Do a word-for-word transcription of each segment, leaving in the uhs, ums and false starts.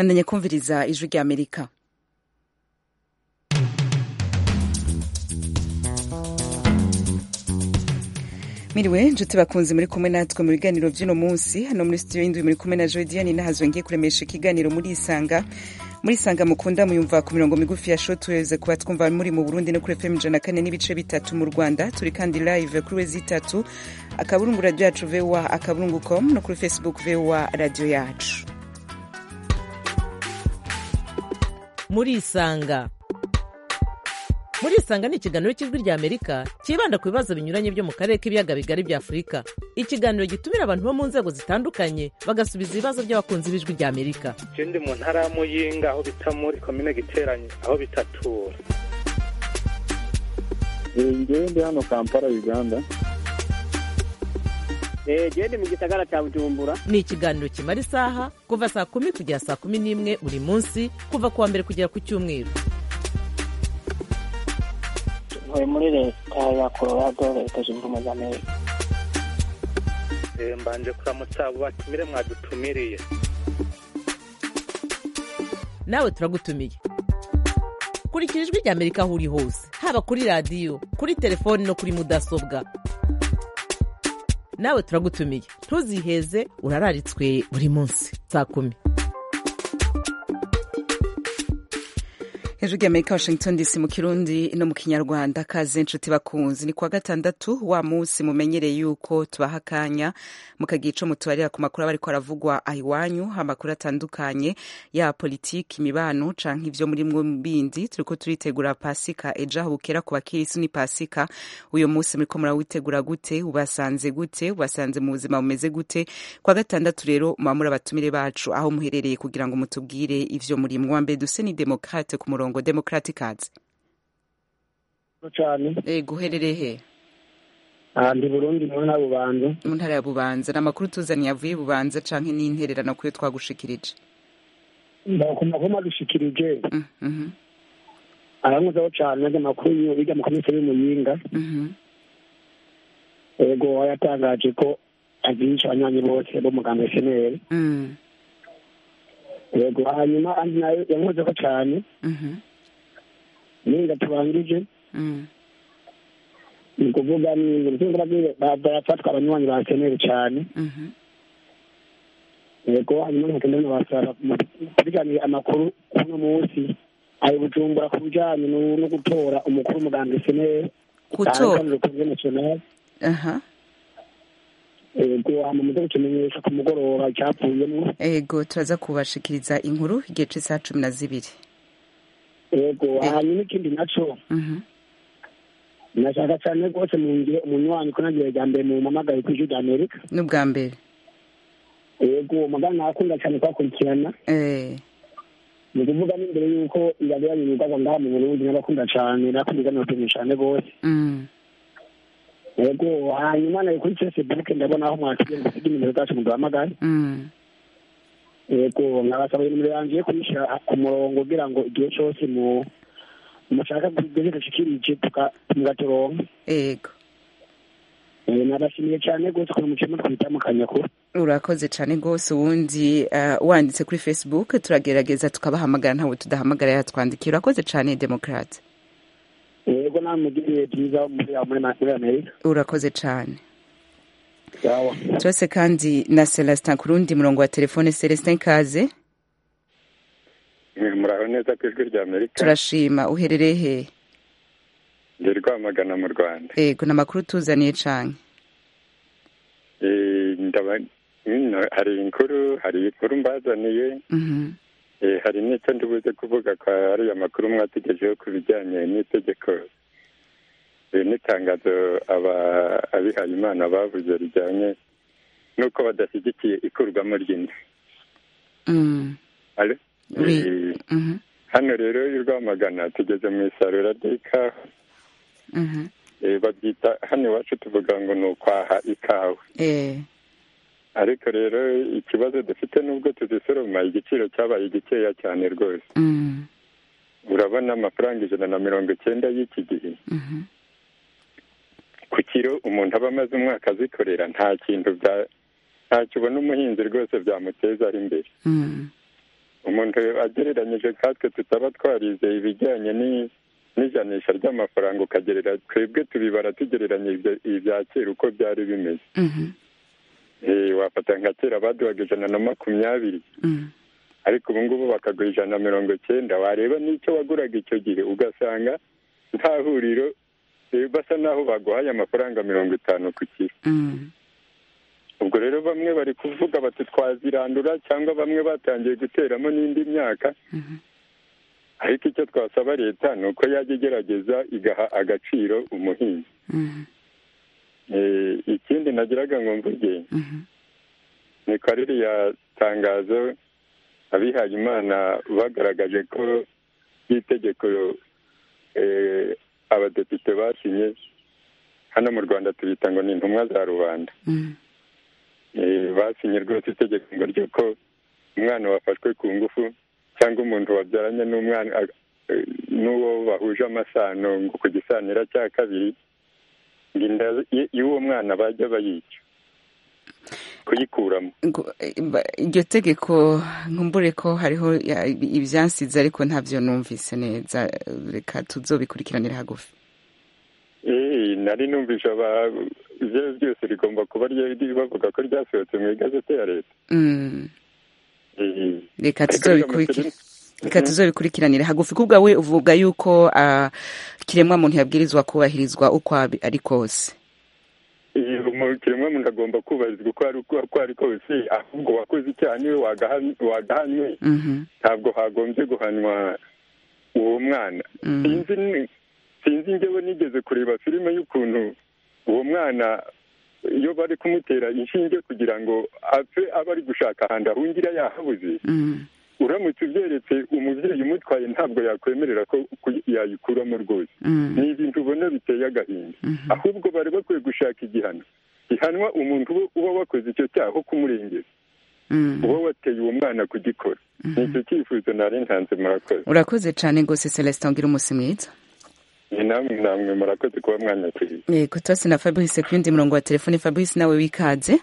bandanya kumviriza ijwi rya Amerika. Miriwe njuti bakunzi muri kumwe natwe mu biganiro by'ino munsi hano muri studio y'indwi muri kumwe na Jodiane nahazwe ngiye kuremesha ikiganiro muri Isanga muri Isanga mukunda muyumva ku mirongo migufi ya shortwave kuba twumva muri mu Burundi no kuri F M ijana na kane n'ibice bitatu mu Rwanda turi kandi live kuri wezi itatu akaburungu radio yacu V O A akaburungu com no kuri Facebook V O A radio yacu. Muri Isanga Muri Isanga ni ikiganiro cy'ijwi rya Amerika kibanda ku bibazo binyuranye byo mu karere k'ibiyaga bigari bya Afurika. Ikiganiro gitumira abantu bo mu nzego zitandukanye bagasubiza ibibazo by'abakunzi b'ijwi rya Amerika. Je ndi mu ntara ya Muyinga aho bita muri commune Giteranye aho bitatura. Ngewe ndi hano Kampala Uganda. Eh je ndi mu gisagara cya Bujumbura. Ni ikiganiro kimara isaha kuva saa kumi kugera saa kumi n'imwe buri munsi kuva kuwa mbere kugera ku cyumweru. Ntuye muri leta ya Colorado leta zunze ubumwe za Amerika. Eh mbanje kuramutsa abo batumire mwadutumiriye. Nawe turagutumiye. Kurikira ijwi rya Amerika aho uri hose haba kuri radio kuri telefone no kuri mudasobwa. Nawe turagutumiye ntuziheze urararitswe buri munsi saa kumi. Hejuru ya Amerika Washington D C mu Kirundi no mu Kinyarwanda kaze nshuti bakunzi ni kwa gatandatu wa munsi mumenyereye yuko tubahakanya mukagico mutubarira ku makuru abari ko aravugwa ahiwanyu amakuru atandukanye ya politiki imibano canke ivyo muri mwe bindi turiko turitegura Pasika eja bukera ku bakirisi ni Pasika uyo munsi muri ko murawitegura gute ubasanze gute ubasanze mu buzima bumeze gute kwa gatandatu rero mamura batumire bacu aho muherereye kugira ngo mutubwire ivyo muri mwambe duse ni Democrate ku murongo Democratic Ads. Cyane. Eh guherereye he? Ah ndi Burundi mu ntara Bubanza. Mu ntara ya Bubanza namakuru tuzaniye avuye Bubanza canke ni intererano kuyo twagushikirije. Ndakoma koma dushikirije. Mhm. Mm Aranguzaho cyane n'amakuru biga mu komiseri y'Umuyinga. Mhm. Ego yatangaje ko agisha abanyanye bose bo muganga S N L. Mhm. Ego hanyuma andi nayo yankoze ko cyane. Mhm. Ninga tubangije. Mhm. Ni kuvuga ni ngura bire bafatwa abanywanyi ba S N L cyane. Mhm. Ego hanyuma nkagenda n'abasara kubiganira amakuru kuno munsi ayo Bujumbura kubijanye no gutora umukuru muganga S N L. Gutora. Aha. Ego hama muze kumenyesha ku mugoroba cyapfuyemo. Ego turaza kubashikiriza inkuru igihe cy'isaha cumi na zibiri. Ego hanyuma ikindi naco. Mhm. Nashaka cyane rwose mu ngire umunywanyi ko nagiye rya mbere mu mamagaye ku Ijwi Amerika. N'ubwa mbere. Ego magana nakunda cyane kwakurikirana. Eh. Ni kuvuga n'imbere yuko irabira y'ibigwa ngaha mu Burundi n'abakunda cyane nakunda no cyane rwose. Mhm. Ego hanyuma nayo kuri Facebook ndabona aho mwakiriye gusiga nimero zacu mu duhamagare. Mhm. Ego nkabasaba nimero yanje kuyishira ku murongo kugira ngo igihe cyose mu mushaka kugeza shikirije tukaturonka. Ego. Eh nabashimiye cyane gose ko mucemo twita mu kanyako. Urakoze cyane gose uwundi uh, wanditse kuri Facebook turagerageza tukabahamagara ntawe tudahamagara yatwandikira. Urakoze cyane Democrat. Ego namugiriye byiza muri muri Amerika. Urakoze cyane. Yawa. Twese kandi na Celestin kurundi murongo wa telefone. Celestin kaze. Muraho neza ku Ijwi rya Amerika. Turashima uherereye he? Ndi Rwamagana mu Rwanda. Ego namakuru tuzaniye canke. Eh ndaba hari inkuru hari inkuru mbazaniye. Mhm. Eh hari n'icyo ndibuze kuvuga ko ari amakuru mwategejeho ku bijyanye n'itegeko n'itangazo aba abihaye Imana bavuze rijyanye nuko badashyigikiye ikurwamo ry'inda. Mhm. Ale? Oui. Mhm. Hano rero i Rwamagana tugeze mu isarura ry'ikawa. Mhm. Eh babyita hano iwacu tuvuga ngo ni ukwaha ikawa. Eh. Ariko rero ikibazo dufite nubwo tuzisoroma igiciro cyabaye gikeya cyane rwose. Mhm. Urabona amafaranga ijana na mirongo icyenda y'iki gihe. Mhm. Ku kiro umuntu aba amaze umwaka azikorera nta kintu bya nta kibona umuhinzi rwose byamuteza ari imbere. Mhm. umuntu agereranyije katwe tutaba twarize ibijyanye n'ijanisha ry'amafaranga ukagerera twebwe tubibara tugereranyije ibya kera uko byari bimeze. Wafata nka kera baduhaga ijana na makumyabiri ariko ubu ngubu bakaguha ijana na mirongo cyenda, wareba n'icyo waguraga icyo gihe ugasanga nta huriro, basa naho baguhaye amafaranga mirongo itanu ku kiro. Ubwo rero bamwe bari kuvuga bati twazirandura, cyangwa bamwe batangiye guteramo n'indi myaka, ariko icyo twasaba leta ni uko yajya igerageza igaha agaciro umuhinzi. Ikindi nagiraga ngo mvuge ni ko ririya tangazo abihaye Imana bagaragaje ko itegeko abadepite basinye hano mu Rwanda tubita ngo ni intumwa za rubanda. Basinye rwose itegeko ngo ry'uko umwana wafashwe ku ngufu cyangwa umuntu wabyaranye n'umwana n'uwo bahuje amasano ngo ku gisanira cya kabiri inda y'uwo mwana bajya bayica kuyikuramo. Iryo tegeko nkumbure ko hariho ibyansize ariko ntabyo numvise neza, reka tuzobikurikiranira hagufi. Eh, nari numvise aba byose rigomba kuba bavuga ko ryasohotse mu igazeti ya leta. Reka tuzobikurikirana reka tuzobikurikiranira hagufi. Kubwa we uvuga yuko kiremwa muntu yabwirizwa kubahirizwa uko ari kose. Kiremwa muntu agomba kubahirizwa uko ari kose, ahubwo wakoze icyaha niwe wagahanwe, ntabwo hagombye guhanwa uwo mwana. Sinzi sinzi njyewe nigeze kureba filime y'ukuntu uwo mwana iyo bari kumutera inshinge kugira ngo apfe aba ari gushaka ahandi ahungira yahabuze, uramutse ubyeretse umubyeyi umutwaye ntabwo yakwemerera ko yayikuramo rwose. Ni ibintu ubona biteye agahinda. Ahubwo bari bakwiye gushaka igihano gihanwa umuntu uba wakoze icyo cyaha kumurengera, uba wateye uwo mwana kugikora. Ni icyo cyifuzo nari ntanze. Murakoze. Urakoze cyane rwose Celestin, ngira umunsi mwiza. Ni namwe namwe murakoze kuba mwanyakiriye. Yego, twese na Fabrice ku yundi murongo wa telefone. Fabrice, nawe wikaze.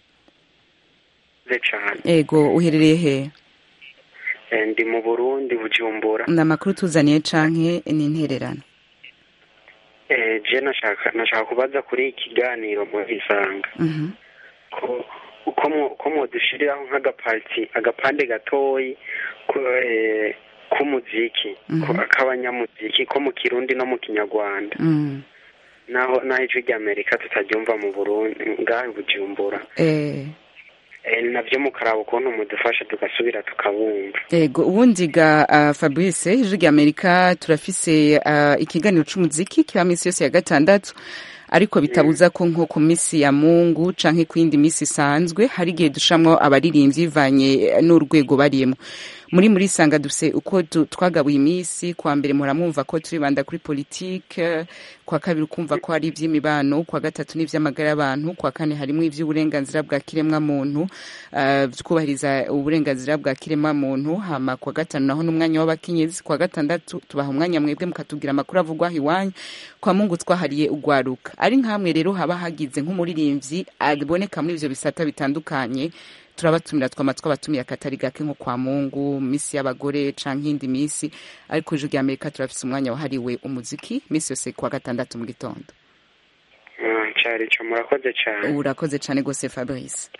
Yego, uherereye he? Ndi mu Burundi, Bujumbura. Na makuru tuzaniye canke ni intererano? Eh, je nashaka nashaka kubaza kuri ikiganiro mu Isanga. Mhm. Ko uko mu ko mu dushiriraho nk'agaparti agapande gatoyi ko eh k'umuziki, ko akabanyamuziki ko mu Kirundi no mu Kinyarwanda. Mhm. Naho naho ijwi ry'Amerika tutaryumva mu Burundi ngaho Bujumbura. Eh navyo mukaraba ukuntu mudufasha tugasubira tukabumva. Yego, ubundi ga uh, Fabrice, ijwi ry'Amerika turafise uh, ikiganiro c'umuziki kiba misi yose ya gatandatu, ariko bitabuza ko nko ku misi ya Mungu canke kwindi misi isanzwe hari gihe dushamwo abaririmbyi bivanye n'urwego bariyemo. Muri muri Isanga dufise uko twagabuye imisi. Kwa mbere muramwumva ko turibanda kuri politique, kwa kabiri ukumva ko hari ivy'imibano, kwa gatatu n'ivy'amagara y'abantu, kwa kane harimo ivy'uburenganzira bwa kiremwa muntu, uh, kubahiriza uburenganzira bwa kiremwa muntu, hama kwa gatanu naho n'umwanya w'abakenyezi, kwa gatandatu tubaha umwanya mwebwe mukatubwira amakuru avugwa hiwanyu, kwa Mungu twahariye ugwaruka. Ari nkamwe rero haba hagize nk'umuririmbyi aboneka muri ivyo bisata bitandukanye, turabatumira twamatswa batumiye akatari gake nko kwa Mungu, misi y'abagore canke indi misi, ariko ijwi ry'Amerika turafise umwanya wahariwe umuziki misi yose kwa gatandatu mu gitondo. Ah, cyari cyo murakoze cyane. Urakoze cyane gose Fabrice.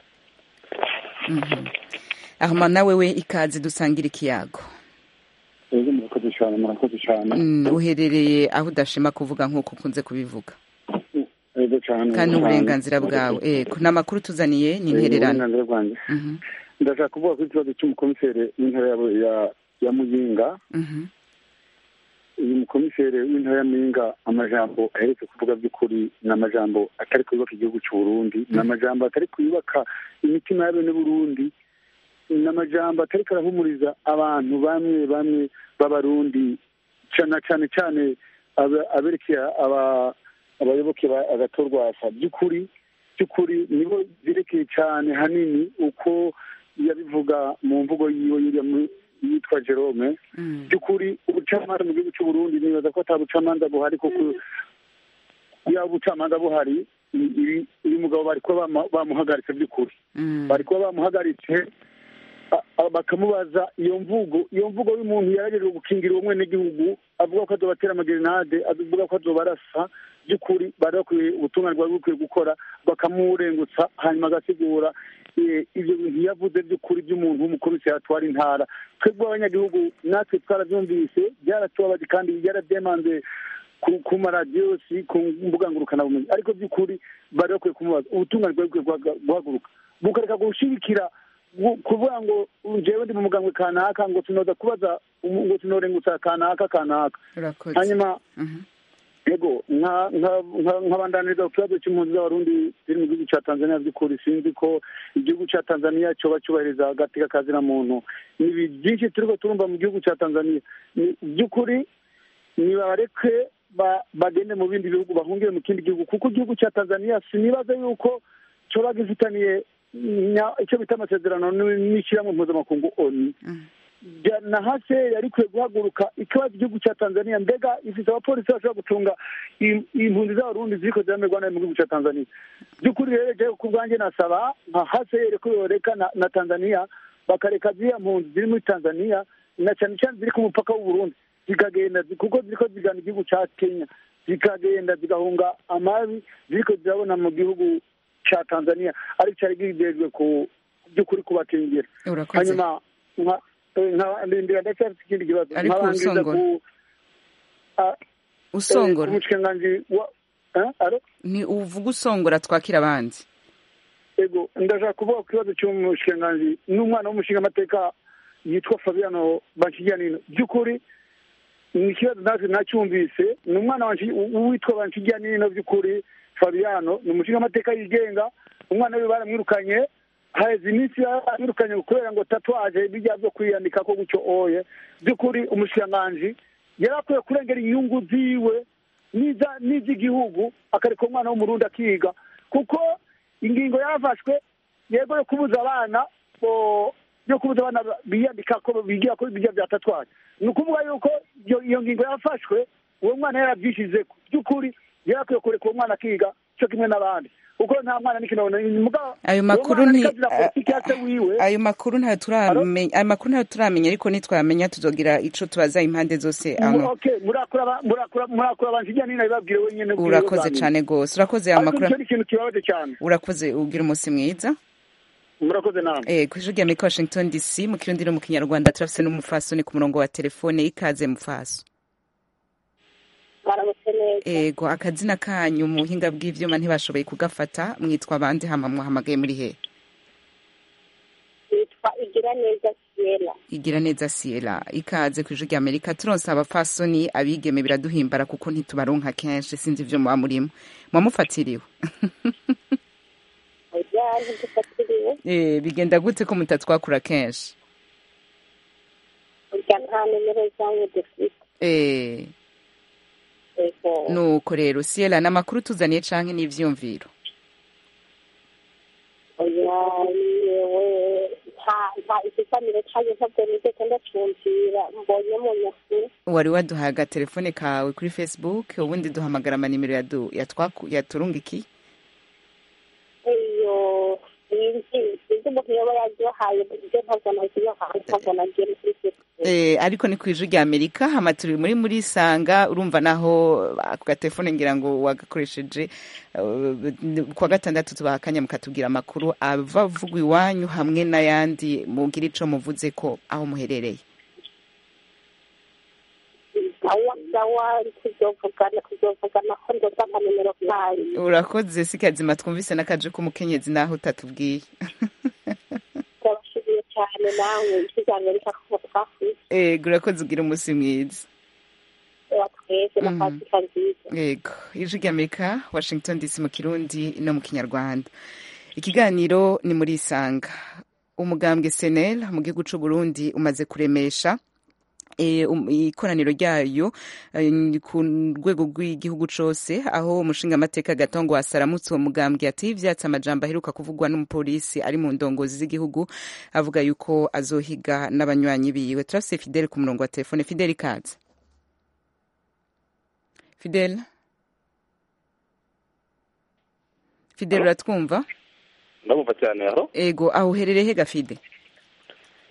Mhm. Ahma nawe we ikaze dusangira ikiyago. Yego, murakoze cyane, murakoze cyane. Mm, uherereye aho udashima kuvuga nkuko ukunze kubivuga. Yego cyane. Kandi uburenganzira bwawe. Eh, kuna makuru tuzaniye ni intererano. Mhm. Ndashaka kuvuga ko ikibazo cy'umukomisere w'intara ya ya Muyinga. Mhm. Uyu mukomisere w'intara ya Muyinga amajambo aheretse kuvuga by'ukuri n'amajambo atari kuyubaka igihugu cy'u Burundi, n'amajambo atari kuyubaka imitima y'abene Burundi, n'amajambo atari karahumuriza abantu bamwe bamwe b'abarundi, cyane cyane cyane aberekeye aba abayoboke agatorwasa. By'ukuri by'ukuri nibo zirekeye cyane hanini uko yabivuga mu mvugo yiwe yitwa Jerome. By'ukuri ubucamanza mu gihugu cy'u Burundi nibaza ko atabucamanza buhari, kuko ya ubucamanza buhari uyu mugabo bari kuba bamuhagaritse. By'ukuri bari kuba bamuhagaritse bakamubaza iyo mvugo iyo mvugo y'umuntu yaragejeje gukingira uwo mwenegihugu avuga ko azobatera amagerenade avuga ko azobarasa by'ukuri bari bakwiye ubutungane bwari bukwiye gukora bakamurengutsa hanyuma agasigura ibyo bintu yavuze by'ukuri by'umuntu w'umukuru atwara intara twebwe abanyagihugu natwe twarabyumvise byaratubabaje kandi byarabyemanze ku maradiyo si ku mbuga ngurukanabumenyi ariko by'ukuri bari bakwiye kumubaza ubutungane bwari bukwiye guhaguruka bukareka gushigikira kuvuga ngo njyewe ndi mu mugambwe kanaka ngo tunoza kubaza ngo tunorengutsa kanaka kanaka hanyuma yego nkabandaniriza ku kibazo cy'impunzi z'abarundi ziri mu gihugu cya tanzania by'ukuri sinzi ko igihugu cya tanzania cyoba cyubahiriza agateka kazina muntu ni byinshi turiko turumva mu gihugu cya tanzania by'ukuri nibareke bagende mu bindi bihugu bahungire mu kindi gihugu kuko igihugu cya tanzania sinibaza yuko cyoba gifitaniye icyo bita amasezerano n'ishyirahamwe mpuzamakungu oni na hase yari ikwiye guhaguruka ikibazo igihugu cya tanzania mbega ifite abapolisi bashobora gucunga impunzi z'abarundi ziriko ziramerwa nabi mu gihugu cya tanzania by'ukuri rero jewe ku bwanjye nasaba nka hase yereko yoreka na tanzania bakareka ziriya mpunzi ziri muri tanzania na cyane cyane ziri ku mupaka w'uburundi zikagenda kuko ziriko zigana igihugu cya kenya zikagenda zigahunga amabi ziriko zirabona mu gihugu cya tanzania ariko cyari gihejwe ku by'ukuri kubakingira hanyuma ndindira ndacyafite ikindi kibazo ariko usongora usongora umushikiranganji wa ni uvuga usongora twakira abandi ego ndashaka kuvuga ku kibazo cy'umushikiranganji n'umwana w'umushingamateka yitwa Fabiano Banshigianino by'ukuri ni ikibazo natwe nacyumvise ni umwana witwa Banshigianino by'ukuri Fabiano ni umushingamateka yigenga umwana we baramwirukanye haheze iminsi yirukanye kubera ngo tatuwaje bijya byo kwiyandika ko gucyo oye by'ukuri umushikiranganji yarakwiye kurengera inyungu ziwe niza n'iby'igihugu akareka umwana w'umurundi akiga kuko ingingo yarafashwe yego yo kubuza abana yo kubuza abana biyandika ko bigira ko bijya bya tatuwaje ni ukuvuga yuko iyo ngingo yafashwe uwo mwana yarabyishize by'ukuri yarakwiye kureka uwo mwana akiga cyo kimwe n'abandi uko nta mwana nikino ayo makuru ni ayo makuru nta turamenya ayo makuru nta turamenya ariko nitwamenya tuzogira ico tubaza impande zose ano okay murakura murakura murakura banjije nina ibabwire wenyene urakoze cyane gose urakoze ayo makuru ariko ikintu kibabaje cyane urakoze ugira umunsi mwiza murakoze namwe eh kwijugiye muri Washington D C mu kirundi no mu kinyarwanda turafise n'umufasoni ku murongo wa telefone ikaze mufaso ego akazina kanyu mu buhinga bw'ivyuma ntibashoboye kugafata mwitwa abandi hama muhamagaye muri he yitwa igira neza Siela igira neza Siela ikaze ku ijwi Amerika turonsa abafasoni abigeme biraduhimbara kuko ntitubaronka kenshi sinzi ivyo muba murimo mwamufatiriwe eh bigenda gute ko mutatwakura kenshi nta nimero zanyu dufite eh nuko rero Siela n'amakuru tuzaniye canke n'ivyumviro oya yewe nta nta ikiganiro cyaje ntabwo nigeze ndacumvira mbonye mu nyakuri wari waduhaye agatelefone kawe kuri Facebook ubundi duhamagara amanimero yadu yatwaku yaturungiki iyo inzi inzi mu kiyoba yaduhaye ibyo ntabwo nagiye ntabwo nagiye kuri Facebook Eh ariko ni kwijwi rya Amerika hamaturi muri muri sanga urumva naho ako gatelefone ngira ngo wagakoresheje uh, kwa gatandatu tubahakanya mukatubwira amakuru avavugwa iwanyu hamwe n'ayandi mugira ico muvuze ko aho muherereye urakoze sikazima twumvise n'akaje k'umukenyezi naho utatubwiye cyane nawe ikiganiro reka ko twafite eh gurakoze ugira umunsi mwiza twese na pasika nziza yego ijwi ry'Amerika Washington D C mu Kirundi no mu Kinyarwanda ikiganiro ni muri Isanga umugambwe S N L mu gihugu c'u Burundi umaze kuremesha ikoraniro ryayo ku rwego rw'igihugu cose aho umushinga amateka Gatongo asaramutse uwo mugambwe ati ivyatsi amajambo aheruka kuvugwa n'umupolisi ari mu ndongozi z'igihugu avuga yuko azohiga n'abanywanyi biwe turafise Fidel ku murongo wa telefone Fidel ikaze Fidel Fidel uratwumva ndabumva cyane aho ego aho uherereye he Gafide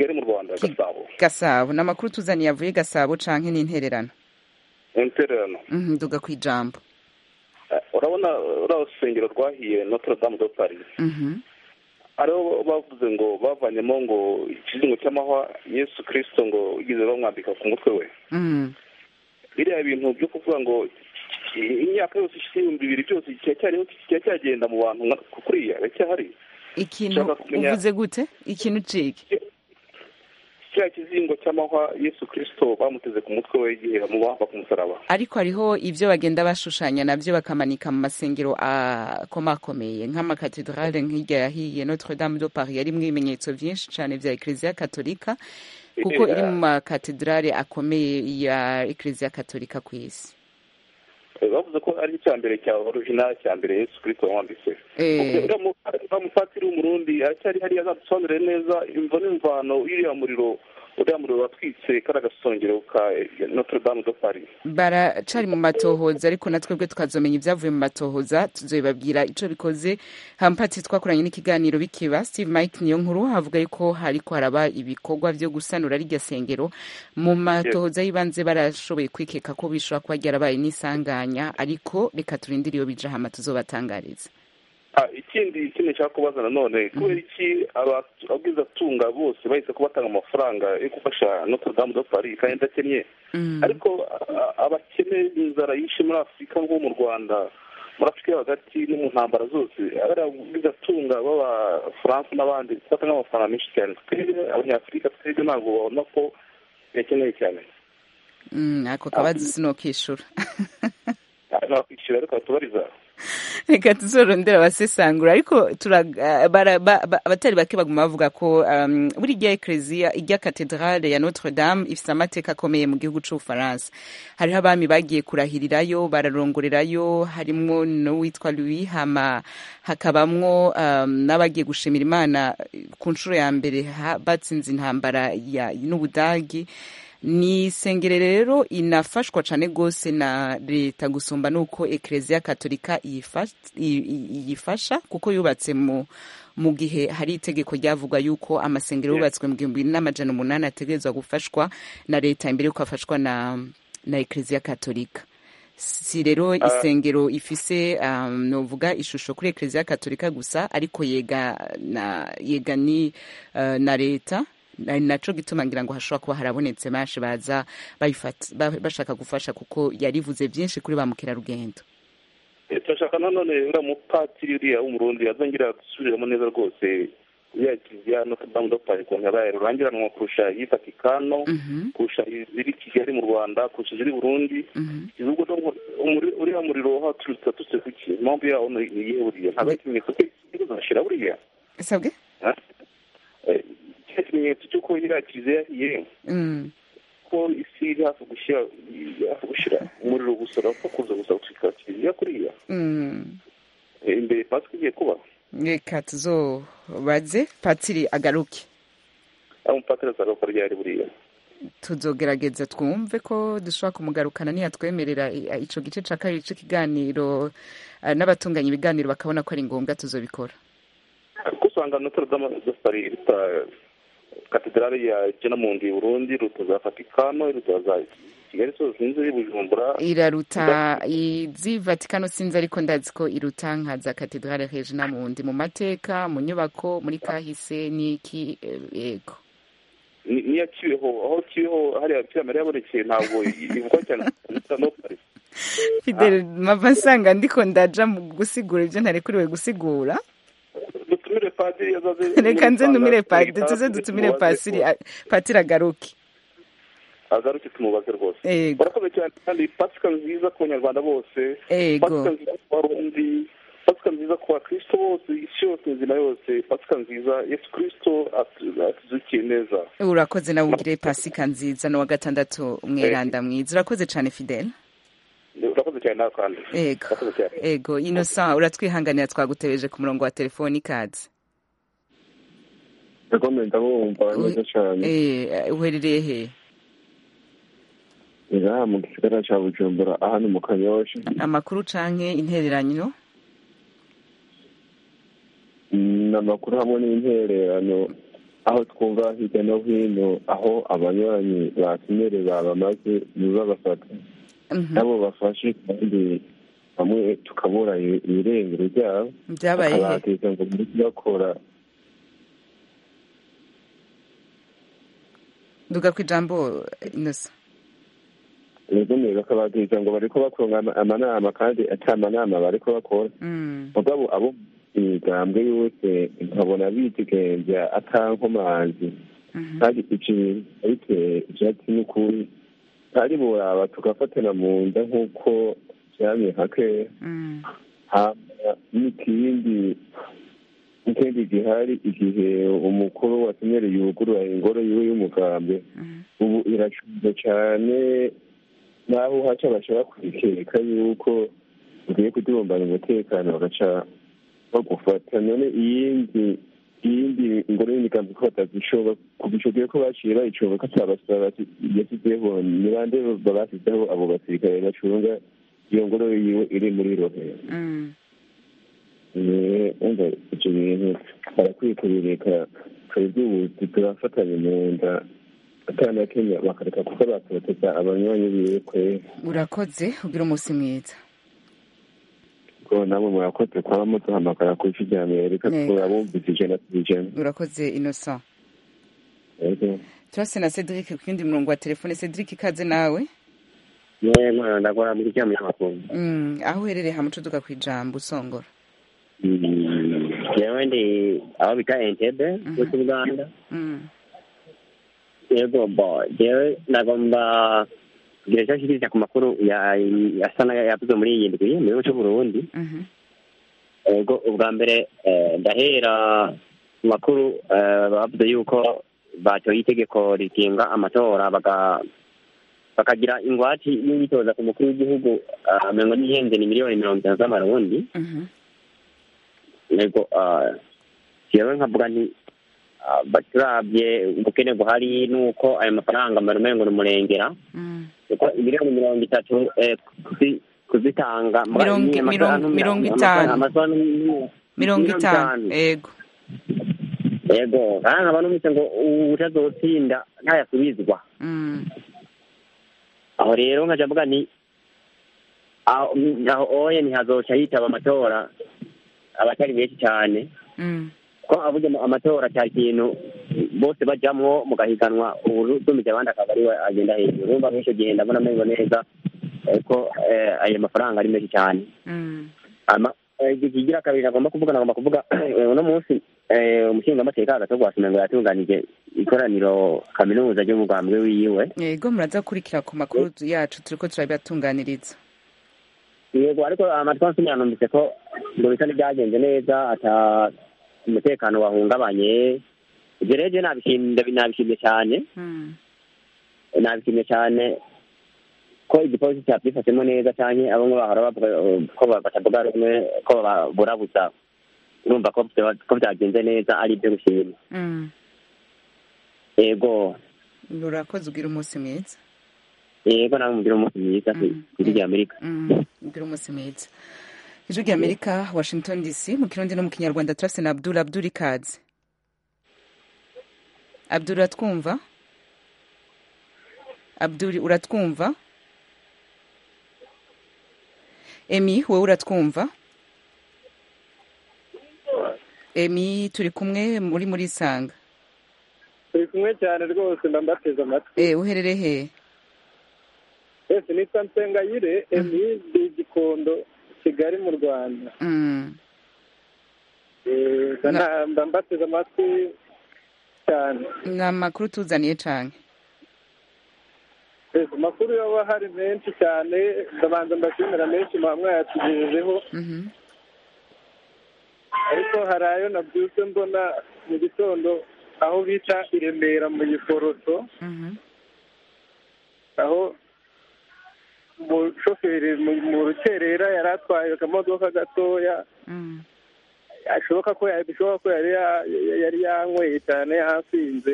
Kigali mu Rwanda, Gasabo. Gasabo n'amakuru tuzaniye avuye Gasabo canke n'intererano? Intererano. Mhm, duga kwijambo. Urabona uraho sengero rwahiye Notre Dame de Paris. Mhm. Ariho bavuze ngo bavanyemo ngo ikizingo cy'amahwa Yesu Kristo ngo igize bamwambika ku mutwe we. Mhm. Biriya bintu byo kuvuga ngo imyaka yose ibihumbi bibiri byose cyariho cyagenda mu bantu kuriya cyahari. Ikintu uvuze gute? Ikintu ciki? Cya kizingo cy'amahwa Yesu Kristo bamuteze ku mutwe we igihe bamubamba ku musaraba. Ariko hariho ivyo bagenda bashushanya navyo bakamanika mu masengero akomakomeye nk'amakatedrale nk'irya yahiye Notre Dame de Paris yari mwimenyetso vyinshi cane vya Ecclesia Katolika kuko iri mu makatedrale akomeye ya Ecclesia Katolika ku isi. Bavuze ko ari icya mbere cya original cya mbere Yesu Kristo wambitse. Umupatiri w'umurundi acyari hari azadusobanurire neza imvo n'imvano iriya muriro uriya muriro watwitse kari agasongero ka Notre Dame de Paris. Baracari mu matohoza ariko natwebwe tukazomenya ibyavuye mu matohoza tuzobibabwira ico bikoze. Hampatiri twakoranye n'ikiganiro bikiba Steve Mike niyo nkuru havuga yuko hariko haraba ibikorwa vyo gusanura rirya sengero mu matohoza yibanze barashoboye kwikeka ko bishobora kuba ryarabaye n'isanganya ariko reka turindire iyo bija hama tuzobatangariza. Ah, ikindi ikindi cyako kubaza nanone kubera iki ababwiza tunga bose bahise kubatanga amafaranga yo gufasha Notre Dame de Paris kandi ndakennye ariko abakene inzara yishe muri Afrika nko mu Rwanda muri Afrika hagati no mu ntambara zose ababwiza tunga baba France n'abandi batanga amafaranga menshi cyane twebwe abanyafrika twebwe ntabwo babona ko yakeneye cyane. Mm, ako kabazi sinokishura. Nta kwishura ariko tubariza reka tuzorondera abasesangura ariko abatari bake baguma bavuga ko buri rya Ecclesia irya Cathedrale ya Notre Dame ifite amateka akomeye mu gihugu c'Ubufaransa. Hariho abami bagiye kurahirirayo bararongorerayo harimwo n'uwitwa Louis hama hakabamwo n'abagiye gushimira Imana ku nshuro ya mbere batsinze intambara n'Ubudagi. Ni sengere rero inafashwa cane gose na leta gusumba nuko Ecclesia Katolika yifasha kuko yubatse mu mu gihe hari itegeko ryavugwa yuko amasengero yubatswe mu gihumbi n'amajana umunani ategerezwa gufashwa na leta imbere yuko afashwa na na Ecclesia Katolika. Si rero isengero ifise um, novuga ishusho kuri Ecclesia Katolika gusa ariko yega na yega ni uh, na leta naco gituma ngira ngo hashobora kuba harabonetse benshi baza bashaka gufasha kuko yarivuze byinshi kuri ba mukerarugendo. Turashaka nanone uriya mupatiri uriya w'umurundi azongera gusubiramo neza rwose ya Kiliziya Notre Dame de Paris ko yabaye rurangiranwa kurusha iyi Vatikano kurusha iziri Kigali mu Rwanda kurusha iziri Burundi izugo uriya muriro haturutse tutse kuki impamvu yawo ni iyihe buriya ntabwo ikimenyetso ko izashira buriya sabwe ikimenyetso cy'uko iriya Kiliziya yahiye ko isi iri hafi gushyira hafi gushyira umuriro gusora ko kuza gusa gutwika Kiliziya kuriya imbere pasika igiye kuba reka tuzobaze patiri agaruke umupatiri azagaruka ryari buriya tuzogerageza twumve ko dushobora kumugarukana ntiyatwemerera ico gice ca kabiri c'ikiganiro n'abatunganya ibiganiro bakabona ko ari ngombwa tuzobikora kuko usanga Notre Dame de Paris katedrale ya Jenamundi Burundi rutuza Vatikano rutuza Kigali so sinzi y'Ubujumbura iraruta izi Vatikano sinzi ariko ndazi ko iruta nka za katedrale Regina Mundi mu mateka mu nyubako muri kahise niki yego ni ya Kibeho aho Kibeho hari abapiramide yabonekeye ntabwo ivugwa cyane no Paris Fidel mavasanga ndiko ndaja mu gusigura ibyo ntarekuriwe gusigura dutumire padiri yazaze reka nze ndumire padiri tuze dutumire pasiri patiri agaruke agaruke tumubaze rwose barakoze cyane kandi pasika nziza ku banyarwanda bose pasika nziza ku barundi pasika nziza ku bakristo bose isi yose nzima yose pasika nziza Yesu Kristo atuzukiye neza urakoze nawe ugire pasika nziza no wa gatandatu mweranda mwiza urakoze cyane Fidel urakoze cyane nawe kandi ego ego Innocent uratwihanganira twagutebeje ku murongo wa telefoni ikaze ego ndabumva neza cyane eh uherereye he ira mu gisagara cya Bujumbura ahandi mu Kanyosha amakuru canke intererano n'amakuru hamwe n'intererano aho twumva hirya no hino aho abanywanyi batumire babamaze babafata nabo bafashe kandi bamwe tukabura irengero ryabo byabaye bakabatiza ngo muri bakora duga ku ijambo Innocent rero niba bakabatiza ngo bariko bakora amanama kandi atamanama bariko bakora mugabo abo imigambwe yose nkabona bitigembya atankomanzi kandi iki ariko ivyatsi n'ukuri kandi boraba tugafatana mu nda nk'uko vyamye hake hama n'ikindi ikindi gihari igihe umukuru wa senere yugurura ingoro yiwe y'umugambwe ubu iracunze cane naho haca bashobora kwikeka yuko ugiye kudurumbanya umutekano bagaca bagufata none iyindi iyindi ingoro y'imigambi ko batazishobora kubishoboye ko baciye bayicoba ko atabasaba yasizeho ni bande babasizeho abo basirikare bacunga iyo ngoro yiwe iri muri rohero umva ivyo bintu barakwiye kubireka twebwe turafatanye mu nda atana Kenya bakareka kuko batoteza abanywanyi biwe kwe urakoze ugira umunsi mwiza ko nabo murakoze kwa mutuhamagara ku ijwi rya Amerika turabumvise ijana ku ijana urakoze Innocent turase na Cedric ku yindi murongo wa telefone Cedric ikaze nawe yego ndakora muri cyamu y'amakuru mm aho uherereye hamuco duka ku ijambo usongora yewe ndi aho bita Entebbe mu Uganda yego bo yewe nagomba kugira icyo nshikiriza ku makuru asa n'ayavuzwe muri iyi ndwi mu gihugu cy'u Burundi yego ubwa mbere ndahera ku makuru bavuze yuko batoye itegeko rigenga amatora bakagira ingwate y'imyitoza ku mukuru w'igihugu amengo n'ihenze ni miliyoni mirongo itanu z'amarundi yego yewe nkavuga nti baturabye ubukene buhari nuko ayo mafaranga marumengo n'umurengera kuko miliyoni mirongo itatu kuzitanga mirongo itanu mirongo itanu yego yego kandi nkaba numvise ngo utazotsinda ntayasubizwa aho rero nkaja mvuga ni aho oye ntihazoca hitaba amatora abatari benshi cyane ko avuga amatora cyari ikintu bose bajamwo mugahiganwa ubusumije abandi akaba ari we agenda hejuru urumva nk'icyo gihe ndabona amengo neza ariko ayo mafaranga ari menshi cyane ikigira kabiri nagomba kuvuga nagomba kuvuga uno munsi umushingamateka Agathon Rwasa yatunganije ikoraniro kaminuza ry'umugambwe wiwe yego muraza gukurikira ku makuru yacu turiko turabibatunganiriza yego ariko amatwi nsinya numvise ko ngo bisa n'ibyagenze neza ata umutekano wahungabanye ibyo rero nabishimye cyane nabishimye cyane ko igipolisi cyabyifashemo neza cyane abo bahora bavuga ko batavuga rumwe ko baburabuza urumva ko byagenze neza ari ibyo gushima yego urakoze ugira umunsi mwiza yego nawe mugira umunsi mwiza kuri rya Amerika ugira umunsi mwiza ijwi rya Amerika Washington D C mu kirundi no mu kinyarwanda turafise na Abdul Abdul Kazi Abdul uratwumva Abdul uratwumva Emi wewe uratwumva Emi turi kumwe muri muri sanga turi kumwe cyane rwose ndambateza amatwi eh uherere he ese ni Nsengayire Emi di Gikondo Kigali mu Rwanda ndambateza amatwi cyane ni amakuru tuzaniye cyane amakuru yaba hari menshi cyane ndabanza mbashimira menshi muhamwe yatugejejeho ariko hari ayo nabyutse mbona mu gitondo aho bita i Remera mu Giporoso aho umushoferi mu rukerera yari atwaye akamodoka gatoya ashoboka ko bishoboka ko yari yanyweye cyane yasinze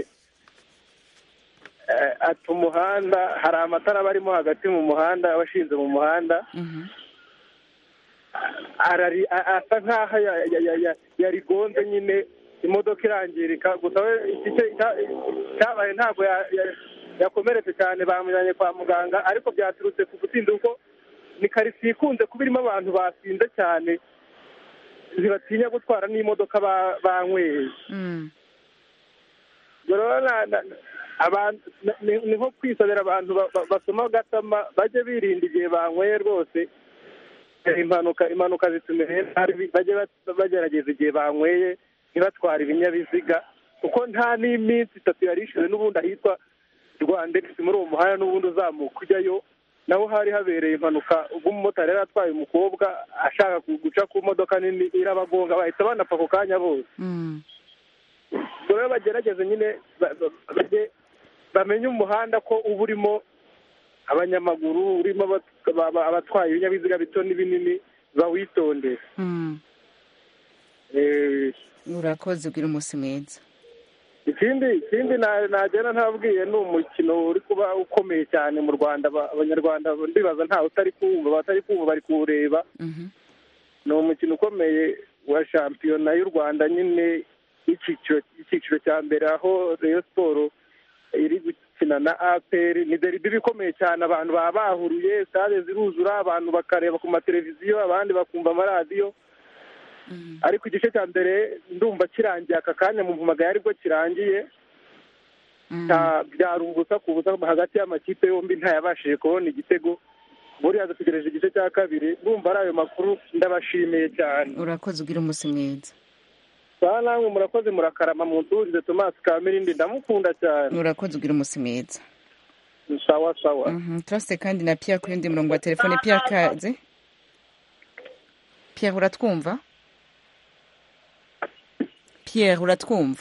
ati umuhanda hari amatara barimo hagati mu muhanda abashinze mu muhanda asa nk'aho yarigonze nyine imodoka irangirika gusa we igice cyabaye ntabwo yakomeretse cyane, bamujyanye kwa muganga, ariko byaturutse ku gutinda kuko ni karitsiye ikunze kuba irimo abantu basinze cyane ntibatinya gutwara n'imodoka banyweye. ni nko kwisabira abantu basoma gatama bajye birinda igihe banyweye rwose impanuka impanuka zitumye bajye bagerageza igihe banyweye ntibatware ibinyabiziga kuko nta n'iminsi itatu yari ishize n'ubundi ahitwa Rwandexi muri uwo muhanda n'ubundi uzamuka ujyayo naho hari habereye impanuka ubwo umumotari yari atwaye umukobwa ashaka guca ku modoka nini irabagonga bahita banapfa ako kanya bose. rero bagerageze nyine bamenye umuhanda ko uba urimo abanyamaguru, urimo abatwaye ibinyabiziga bito n'ibinini bawitondera. urakoze ugira umunsi mwiza. ikindi ikindi nagenda ntabwiye ni umukino uri kuba ukomeye cyane mu Rwanda, abanyarwanda ndibaza ntawe utari kuwumva, batari kuwumva bari kuwureba. ni umukino ukomeye wa shampiyona y'u Rwanda nyine icyiciro cya mbere aho Rayon Sport iri gukina na A P R. ni derby bikomeye cyane, abantu baba bahuruye, stade ziruzura, abantu bakareba ku mateleviziyo, abandi bakumva amaradiyo. ariko igice cya mbere ndumva kirangiye aka kanya mu mpamagaye aribwo kirangiye, byari ubusa ku busa hagati y'amakipe yombi, ntayabashije kubona igitego. buriya dutegereje igice cya kabiri. ndumva ari ayo makuru, ndabashimiye cyane. urakoze ugira umunsi mwiza. saa namwe murakoze murakarama mu nturize. Thomas Kamirindi ndamukunda cyane. urakoze ugira umunsi mwiza. sawa sawa. turase kandi na Pierre kuri ndi murongo wa telefone. Pierre kaze. Pierre uratwumva? Pierre uratwumva?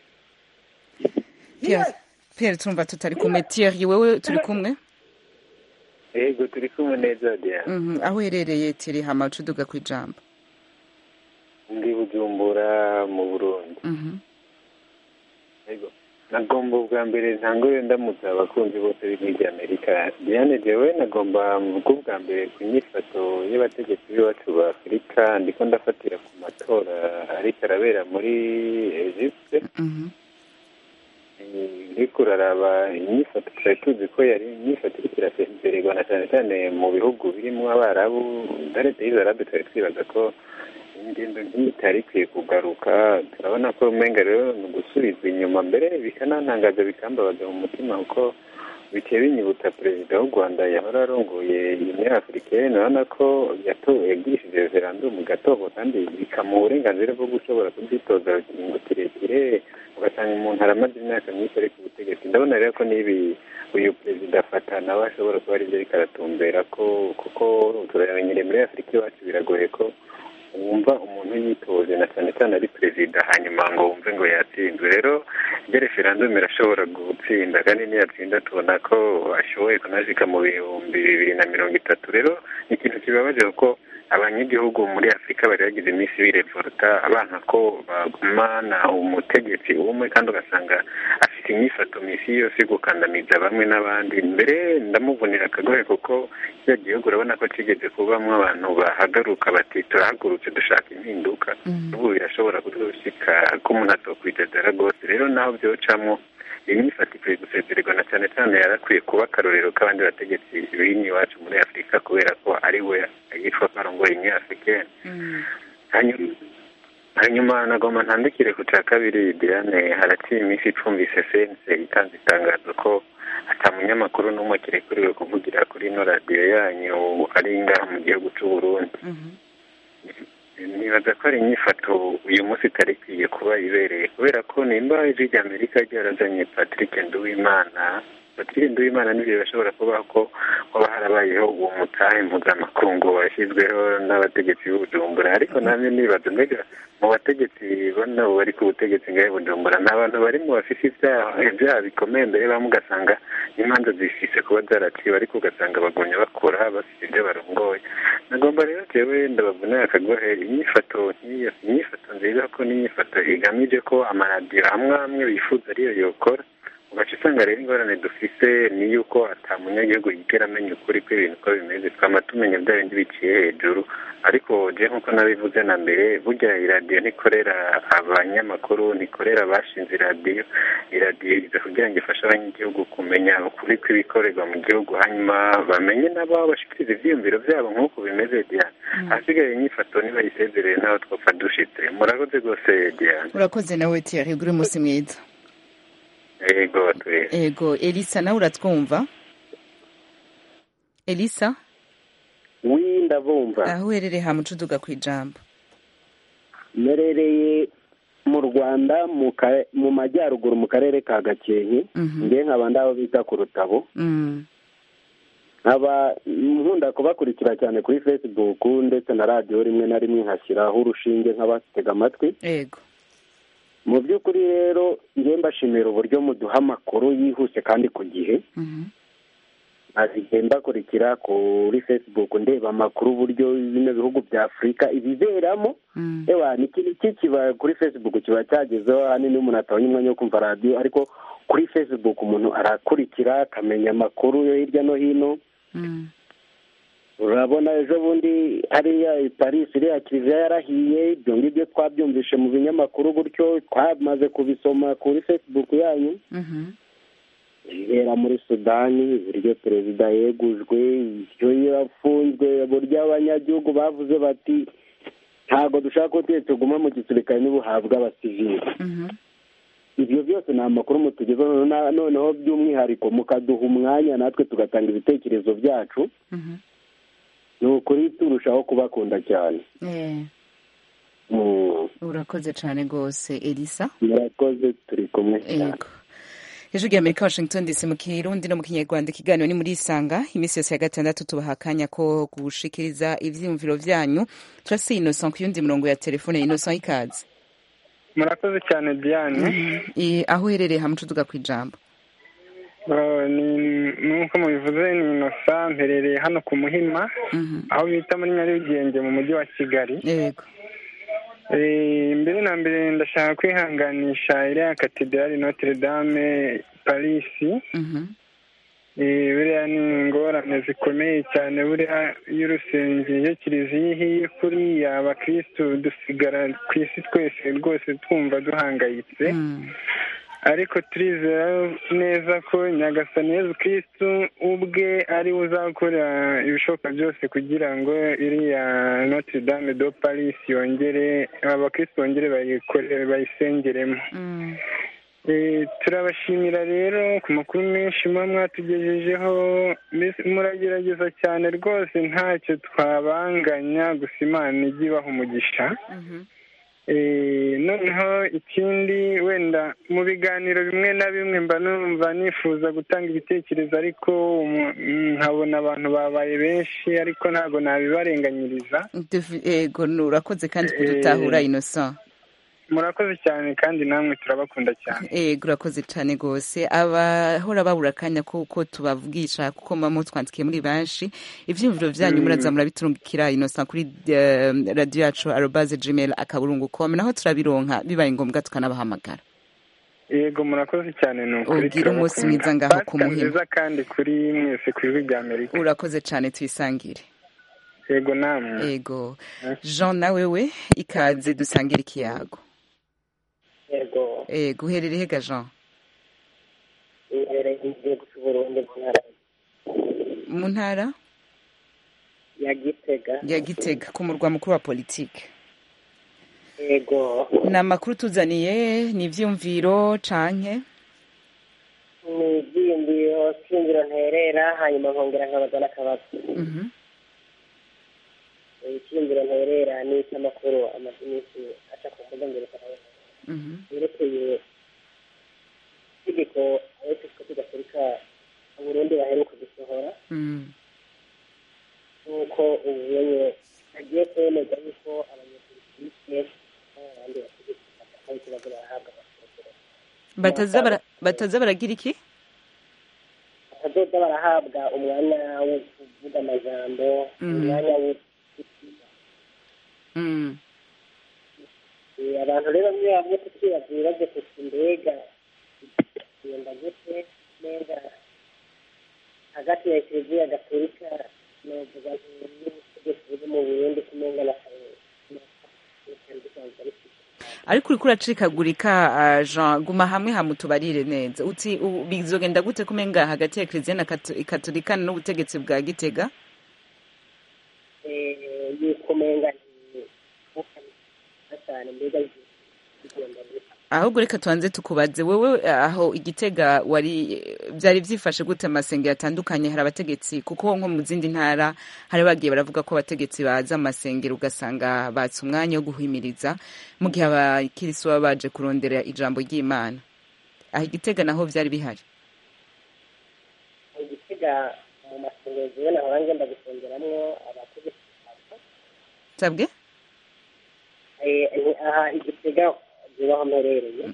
Pierre Pierre turumva tutari kumwe. Thierry wewe turi kumwe? Yego turi kumwe neza dia. Mhm. aho herereye Thierry hama ucuduga ku ijambo? Ndi Bujumbura mu Burundi. Mhm. Yego. Nagomba ubwa mbere ntangore ndamutsa abakunzi bose b'Ijwi Amerika. Diane jewe nagomba mvuga ubwa mbere ku nyifato y'abategetsi b'iwacu ba Afurika, ndiko ndafatira ku matora ariko arabera muri Egypte. Mhm. Ndiko raraba inyifato twari tuzi ko yari inyifato irasezererwa na cyane cyane mu bihugu birimo Abarabu, ndaretse y'Arabu twari twibaza ko ingendo nk'itari ikwiye kugaruka. turabona ko umenga rero ni ugusubizwa inyuma, mbere bikanantangaza bikambabaza mu mutima kuko bikeye binyibutsa perezida w'u Rwanda yahora arongoye Union Africaine, urabona ko yagurishije referendum gatobo kandi bikamuha uburenganzira bwo gushobora kubyitoza ikiringo kirekire, ugasanga umuntu aramaze imyaka myinshi ari ku butegetsi. ndabona rero ko n'ibi uyu perezida afata nawe ashobora kuba ari byo ariko aratumbera ko, kuko turamenyereye muri Afurika iwacu biragoye ko wumva umuntu yitoze na cyane cyane ari perezida hanyuma ngo wumve ngo yatsinzwe. rero ibyo referendum irashobora gutsinda kandi niyatsinda tubona ko ashoboye kunajika mu bihumbi bibiri na mirongo itatu. rero ni ikintu kibabaje kuko abanyagihugu muri Afurika bari bagize iminsi birevolta abana ko bagumana umutegetsi umwe kandi ugasanga afite inyifato misi yose gukandamiza bamwe n'abandi. mbere ndamuvunira akagohe kuko icyo gihugu urabona ko kigeze kubamwo abantu bahagaruka bati turahagurutse dushaka impinduka. ubu birashobora kudushika ko umuntu atokwitezera rwose. rero naho byocamo imyifato ikwiye gusezererwa na cyane cyane yarakwiye kuba akarorero k'abandi bategetsi b'ini iwacu muri Afurika, kubera ko ari we yitwa ko arongoye Union Africaine. hanyuma nagomba ntandukire ku cya kabiri Diane, haraciye iminsi ipfumbise sense itanze itangazo ko ata munyamakuru n'umwe kirekuriwe kuvugira kuri ino radiyo yanyu ari ngaha mu gihugu cy'u Burundi. nibaza ko ari inyifato uyu munsi itari ikwiye kuba ibereye, kubera ko nimba Ijwi ry'Amerika ryarazanye Patrick Nduwimana. Patrick Nduwimana n'ibyo bashobora kubaho ko haba harabayeho uwo mutahe mpuzamakungu washyizweho n'abategetsi b'Ubujumbura, ariko namwe nibaza mbega mu bategetsi bano bari ku butegetsi ngahe Bujumbura ni abantu bari mu bafise ibyaha bikomeye, mbere bamwe ugasanga n'imanza zifise kuba zaraciwe ariko ugasanga bagumya bakora bafite ibyo barongoye. nagomba rero jewe ndabavunira akagohe inyifato nk'iyo, inyifato nziza ko n'inyifato igamije ko amaradiyo amwe amwe bifuza ariyo yokora. ugaca usanga rero ingorane dufise ni yuko ata munyagihugu yigera amenya ukuri kw'ibintu uko bimeze twama tumenya bya bindi biciye hejuru ariko je nk'uko nabivuze na mbere burya iradiyo ntikorera abanyamakuru ntikorera abashinze iradiyo iradiyo iza kugira ngo ifashe abanyagihugu kumenya ukuri kw'ibikorerwa mu gihugu hanyuma bamenye nabo bashikiriza ivyiyumviro vyabo nk'uko bimeze Diane hasigaye inyifato nibayisezereye naho twopfa dushitse murakoze rwose Diane. Urakoze nawe Thierry ugire umunsi mwiza. Ego twese. Ego Elisa nawe uratwumva? Elisa? Oui ndabumva. Aho uherereye ha mucuduga kwijambo? Merereye mu Rwanda mu mu majyaruguru mu karere ka Gakenke nge nkaba ndaho bita ku Rutabo. Mhm. Aba nkunda kubakurikira cyane kuri Facebook ndetse na radio rimwe na rimwe nkashyiraho urushinge nk'abatega amatwi. Ego. Mu by'ukuri rero nge mbashimira uburyo muduha amakuru yihuse kandi ku gihe. Mhm. Agenda kurikira kuri Facebook ndeba amakuru uburyo bino bihugu bya Afrika ibiberamo. Mm. Ewa ni iki kiba kuri Facebook kiba cyagezeho hanini umuntu atabonye umwanya wo kumva radio ariko kuri Facebook umuntu arakurikira akamenya amakuru yo hirya no hino. Mm. Urabona ejo bundi hariya i Paris iriya kiliziya yarahiye ibyo ngibyo twabyumvishe mu binyamakuru gutyo twamaze kubisoma kuri Facebook yanyu. Mhm. Ihera muri Sudani uburyo perezida yegujwe ibyo yafunzwe buryo abanyagihugu bavuze bati ntago dushaka ko tuguma mu gisirikare n'ubuhabwa abasivili. Mhm. Ibyo byose ni amakuru mutugezeho noneho by'umwihariko mukaduha umwanya natwe tugatanga ibitekerezo byacu. Mhm. Ni ukuri turushaho kubakunda cyane. Eh. Mm. Urakoze cyane rwose Elisa. Murakoze turi kumwe. Ego. Ijwi rya Amerika Washington D C mu Kirundi no mu Kinyarwanda ikiganiro ni muri Isanga imisi yose ya gatandatu tubaha akanya ko gushikiriza ivyiyumviro vyanyu. Turafise Innocent ku yundi murongo ya telefone. Innocent ikaze. Murakoze cyane Diane. Mm-hmm. Aho uherereye ha mucuduga kwijambo? Uh, ni nuko mubivuze ni Innocent mperereye hano ku Muhima. Mhm. Aho bita muri Nyarugenge mu mujyi wa Kigali. Yego. Eh mbere na mbere ndashaka kwihanganisha iriya Cathedrale Notre Dame Paris. Mhm. Eh buriya ni ingorane zikomeye cyane buriya y'urusengero kiliziya ihiye kuriya abakristo dusigara ku isi twese rwose twumva duhangayitse. Mm. Ariko turizera neza ko Nyagasani Yezu Kristo ubwe ari uzakora ibishoboka byose kugira ngo iriya Notre Dame de Paris yongere abakristo bongere bayikorere bayisengeremo. Mm. Eh turabashimira rero ku makuru menshi mwa mwatugejejeho muragerageza cyane rwose ntacyo twabanganya gusa Imana igibaho umugisha. Mhm. Eh noneho ikindi wenda mu biganiro bimwe na bimwe mba numva nifuza gutanga ibitekerezo ariko nkabona abantu babaye benshi ariko ntago nabibarenganyiriza. Ego urakoze kandi kudutahura Innocent. Murakoze cyane kandi namwe turabakunda cyane. Eh urakoze cyane gose abahora babura kanya kuko tubavugisha kuko mama twandikiye muri banshi ivyumviro vyanyu muraza murabiturungikira Innocent kuri uh, radio yacu arobase gmail akaburungu dot com naho turabironka bibaye ngombwa tukanabahamagara. Yego murakoze cyane nukuri. Ugira umunsi mwiza ngaho ku Muhima kandi kuri mwese ku Ijwi rya Amerika. Urakoze cyane tuyisangire. Yego namwe. Yego. Jean nawewe ikaze dusangire ikiyago. Yego. Eh guherere hega Jean. Iherereye mu Burundi mu ntara. Mu ntara? Ya Gitega. Ya Gitega ku murwa mukuru wa politike. Yego. Na makuru tuzaniye ni ivyumviro canke? Ni ivyumviro cyumviro nterera hanyuma nkongera nkabazana akabazo. Mhm. Icyumviro nterera ni cy'amakuru amadinisi aca ku mbuga ngurukanabumenyi. Mhm. Yerekeye itegeko abepiskopi gatolika mu Burundi baheruka gusohora. Mhm. Nuko ubuye agiye kwemeza yuko abanyepolitike n'abandi bategeka bahabwa amasezerano. Bataza bara bataza baragira iki? Batazoza barahabwa umwanya wo kuvuga amajambo, umwanya wo Mm. abantu rero bamwe bamwe tukibabwira byo kuki mbega yenda gute ariko uriko uracikagurika Jean, guma hamwe hamutubarire neza uti bizogenda gute kumenga hagati ya Eklezia na Katolika n'ubutegetsi bwa Gitega? eh yukomenga cyane mbega ahubwo reka tuanze tukubaze wewe aho Igitega wari byari byifashe gute amasengero atandukanye hari abategetsi kuko nko mu zindi ntara hari bagiye baravuga ko abategetsi baza amasengero ugasanga batse umwanya wo guhimiriza mu gihe abakirisu baba baje kurondera ijambo ry'Imana. Aho Igitega naho byari bihari? Igitega mu masengero naho ngenda gusengeramwo abategetsi sabwe eh aha Igitega zibaho mperereye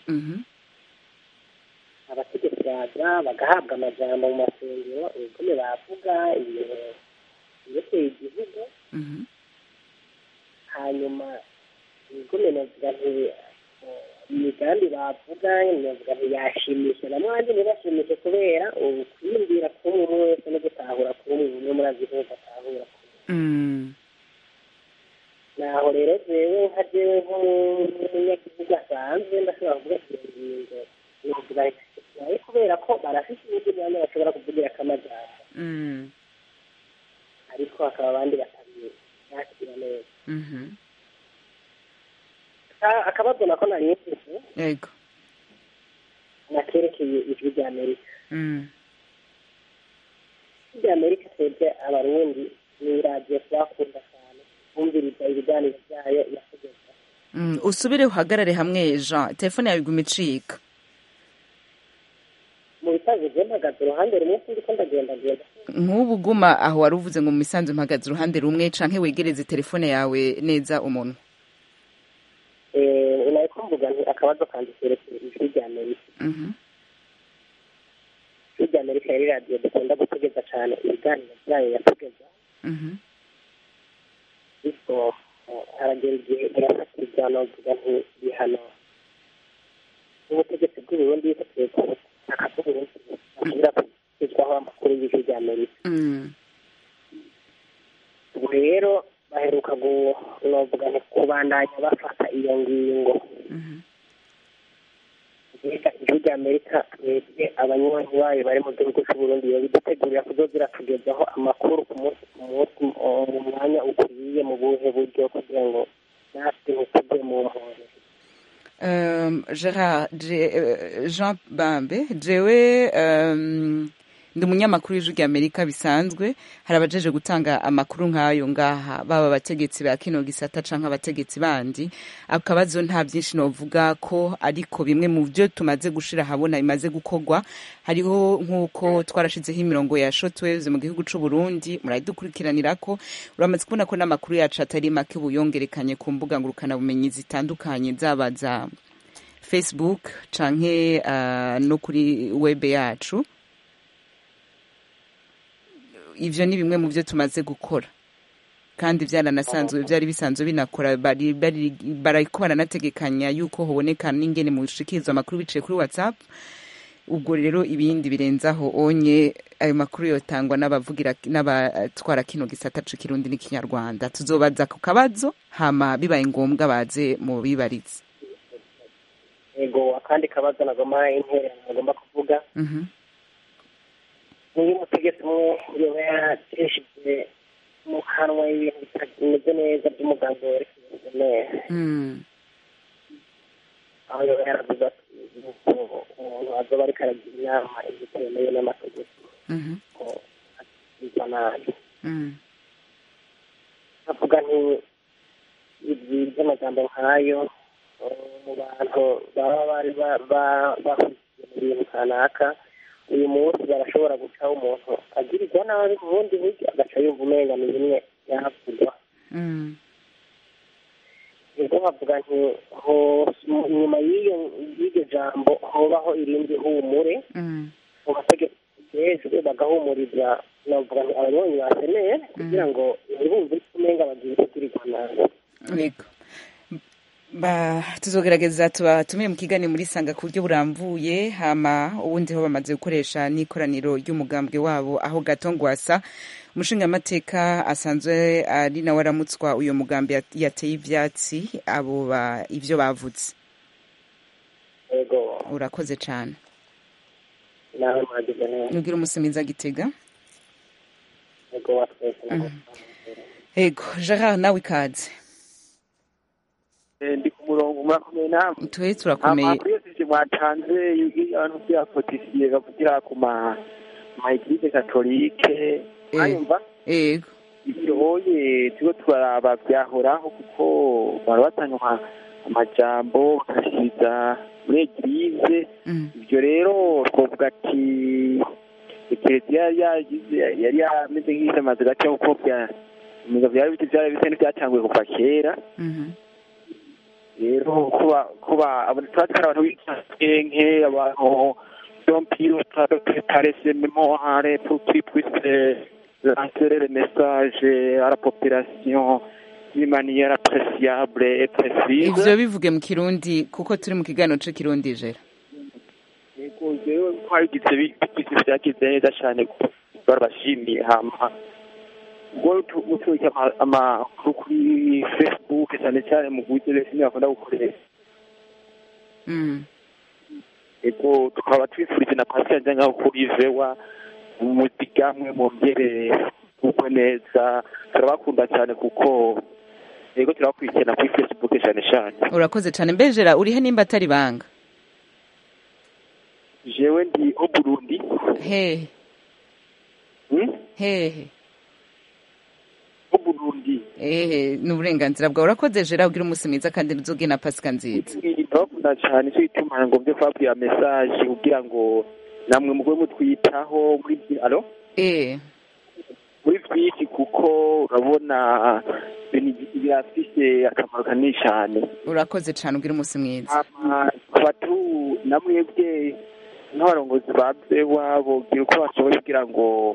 abategetsi baza bagahabwa amajambo mu masengero ibigome bavuga ibyerekeye igihugu hanyuma ibigome navuga nti imigambi bavuga navuga nti yashimisha namwandi ntibashimishe kubera ukwiyumvira kumwe umwe wese no gutahura kumwe umwe muri azihugu atahura kumwe naho rero jewe nka jewe nk'umunyagihugu asanzwe ndashobora kuvuga ingingo novuga naye kubera ko barafite uburyo bwanya bashobora kuvugira akamajambo ariko hakaba abandi batabiyakira neza akabazo nako nari mfise yego nakerekeye ijwi rya Amerika ijwi rya Amerika twebwe abarundi ni radiyo twakunda umviriza ibiganiro byayo yategeka. Mm, usubire uhagarare hamwe Jean, telefone yawe iguma icika. Mu bisanzwe je mpagaze uruhande rumwe ndiko ndagenda genda. Nk'ubu guma aho wari uvuze ngo mu bisanzwe mpagaze uruhande rumwe canke wegereze telefone yawe neza umuntu. Eh, unayiko mvuga nti akabazo kandikire ijwi rya Amerika. Mhm. Ijwi rya Amerika yari radio dukunda gutegeza cyane ibiganiro byayo yategeza. Mhm. Iko haragera igihe barafatirwa novuga nti bihano ubutegetsi bw'Uburundi yitwa akavuga kugira kwitwaho amakuru y'ijwi rya Amerika. Rero baheruka novuga nti kubandanya bafata iyo ngingo. Ijwi rya Amerika twebwe abanywanyi bayo bari mu gihugu cy'Uburundi bidutegurira kuzozira tugezaho amakuru ku munsi ku munsi mu mwanya ukwiye mu buhe buryo kugira ngo natwe ntitujye mu nkore. Um, Gerard, Jean Bambe, jewe um, ndi umunyamakuru w'ijwi rya Amerika bisanzwe hari abajeje gutanga amakuru nk'ayo ngaha baba abategetsi ba kino gisata canke abategetsi bandi akabazo nta byinshi novuga ko ariko bimwe mu byo tumaze gushira habona imaze gukogwa hariho nk'uko twarashizeho imirongo ya shortwaves mu gihugu c'u Burundi muradukurikiranira ko uramaze kubona ko n'amakuru yacu atari make buyongerekanye ku mbuga ngurukana bumenyi zitandukanye zaba za Facebook canke uh, no kuri web yacu. Ivyo ni bimwe mu byo tumaze gukora kandi byaranasanzwe byari bisanzwe binakora bari bariko baranategekanya yuko hoboneka n'ingene mu shikirizo amakuru biciye kuri WhatsApp. Ubwo rero ibindi birenzaho onye ayo makuru yotangwa n'abavugira n'abatwara kino gisata c'Ikirundi n'Ikinyarwanda tuzobaza ku kabazo hama bibaye ngombwa baze mu bibarize. Ego akandi kabazo nagoma intera nagomba kuvuga. Mhm. Niyo mutegetse mu yoba yateshije mu kanwa y'ibintu bitameze neza by'umugambi werekeye mm aho yoba yaravuze ati umuntu azoba ariko aragira inama ibitemewe n'amategeko bizwa nabi avuga nti ibyi by'amagambo nk'ayo mu bantu baba bari bakurikiye mu bintu kanaka uyu munsi barashobora gucaho umuntu agirirwa nabi mu bundi buryo agaca yumva umenga ni bimwe yavugwa. Ego bavuga nti nyuma y'iryo jambo hobaho irindi humure mu bategetsi hejuru bagahumuriza navuga nti abanywanyi bakeneye kugira ngo ntibumve umenga bagiye kugirirwa nabi. Ba tuzogerageza tubatumiye mu kigani muri sanga ku buryo buramvuye hama ubundi ho bamaze gukoresha n'ikoraniro ry'umugambwe wabo aho Gatongwasa umushinga amateka asanzwe ari nawe aramutswa uyo mugambi yateye ivyatsi abo ba ivyo bavutse. yego urakoze cyane nawe mwagize neza nugira umusumiza Gitega yego watwese yego Gerard nawe ikaze ndi ku murongo murakomeye namwe tuwe turakomeye amakuru yose mwatanze abantu byapotisiye bavugira ku ma ma eglise katolike mwanyumva yego ibyo oye tigo turaraba byahoraho kuko bari batanywa amajambo bakashyiza muri eglise ibyo rero twavuga ati eklesiya yari yagize yari yameze nk'isamaze gace kuko bya byari biti byari bisa n'ibyatanguye kuva kera rero kuba kuba twari abantu b'inkenke abantu dompiro parese memoire pour qui puisse lancer le message à la population d'une manière appréciable et précise. Ivyo bivuge mu Kirundi kuko turi mu kiganiro c'Kirundi jera. Yego rero twagize bigize byagize neza cyane barabashimiye hama ubwo utuye amakuru kuri Facebook cyane cyane mu gutere sinye bakunda gukoresha mm eko tukaba twifurije na Pascal njanga kuri vewa umuzigamwe mu byere uko neza turabakunda cyane kuko yego turakwikena kuri Facebook cyane cyane urakoze cyane mbejera urihe nimba atari banga jewe ndi o Burundi he hmm? he Burundi eh n'uburenganzira bwawe urakoze jera ugira umusumiza kandi nzoge na Pascal nziza ndakunda cyane cyo ituma ngo byo kwabwira message kugira ngo namwe mugwe mutwitaho muri allo eh muri byinshi kuko urabona birafise akamaro kanini cyane urakoze cyane ugira umusi mwiza abatu namwebwe n'abarongozi babye wabo gira uko bashoboye kugira ngo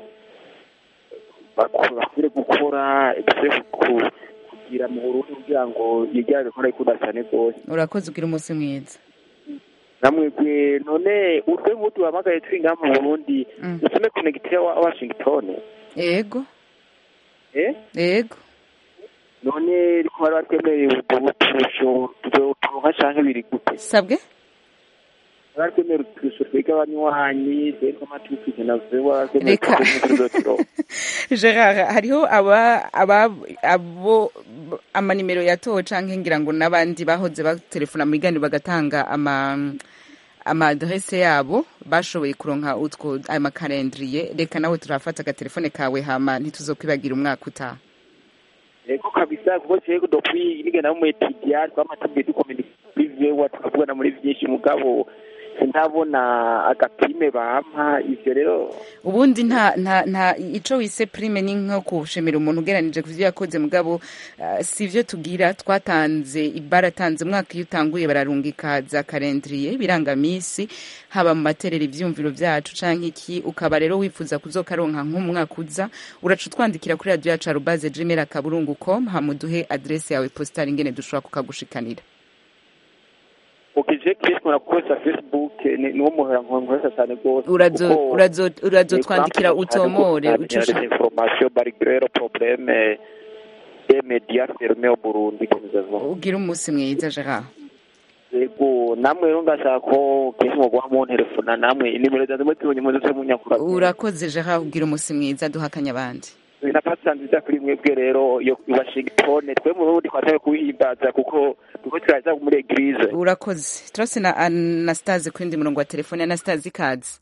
bakure gukora kugira mu Burundi kugira ngo yigare gukora ikunda cyane rwose urakoze ugira umusi mwiza namwebwe none utwe nk'utu bamagaye twinga mu Burundi usome connecte wa Washington yego eh yego none riko bari batwemereye ubuturusho turonka canke biri gute sabwe baratwemera uturusho twigabanywanyi deko amatuku na vewa reka Gerard hariho aba aba abo amanimero yatowe canke ngira ngo nabandi bahoze batelefona mu igani bagatanga ama ama adresse yabo bashoboye kuronka utwo ama calendrier reka nawe turafata ka telefone kawe hama ntituzokwibagira umwaka utaha eko kabisa kuko cyego dopwi nigena mu etudiant kwamatabwe dukomenika privé wa tukavugana muri byinshi mugabo ndabona agapime bampa ivyo rero ubundi nta nta nta ico wise prime ni nko kushemera umuntu ugeranije kuvyo yakoze mugabo uh, sivyo tugira twatanze ibaratanze umwaka iyo utanguye bararungika za calendrier birangamisi haba mu materera ivyumviro vyacu canke iki ukaba rero wifuza kuzokaronka nk'umwaka uza uracu twandikira kuri radio yacu arobase gmail akaburungu dot com hamuduhe adresse yawe postal ingene dushobora kukagushikanira ukije Kristo na kukosa Facebook ni wo muhera nkongoza cyane gose urazo urazo urazo twandikira utomore ucusha information bari grero problème des médias fermés au Burundi kuzazwa ugira umusi mwiza Gerard yego namwe rero ngashaka ko kesimo gwa mu telefona namwe nimero zanze mutibonye mu zo munyakura urakoze Gerard ugira umusi mwiza duhakanya abandi na patsanziza kuri mwebwe rero yo Washington twe mu Burundi kwataye kuhimbaza kuko kuko turaza muri eglise urakoze turase na Anastase kwindi murongo wa telefone Anastase kazi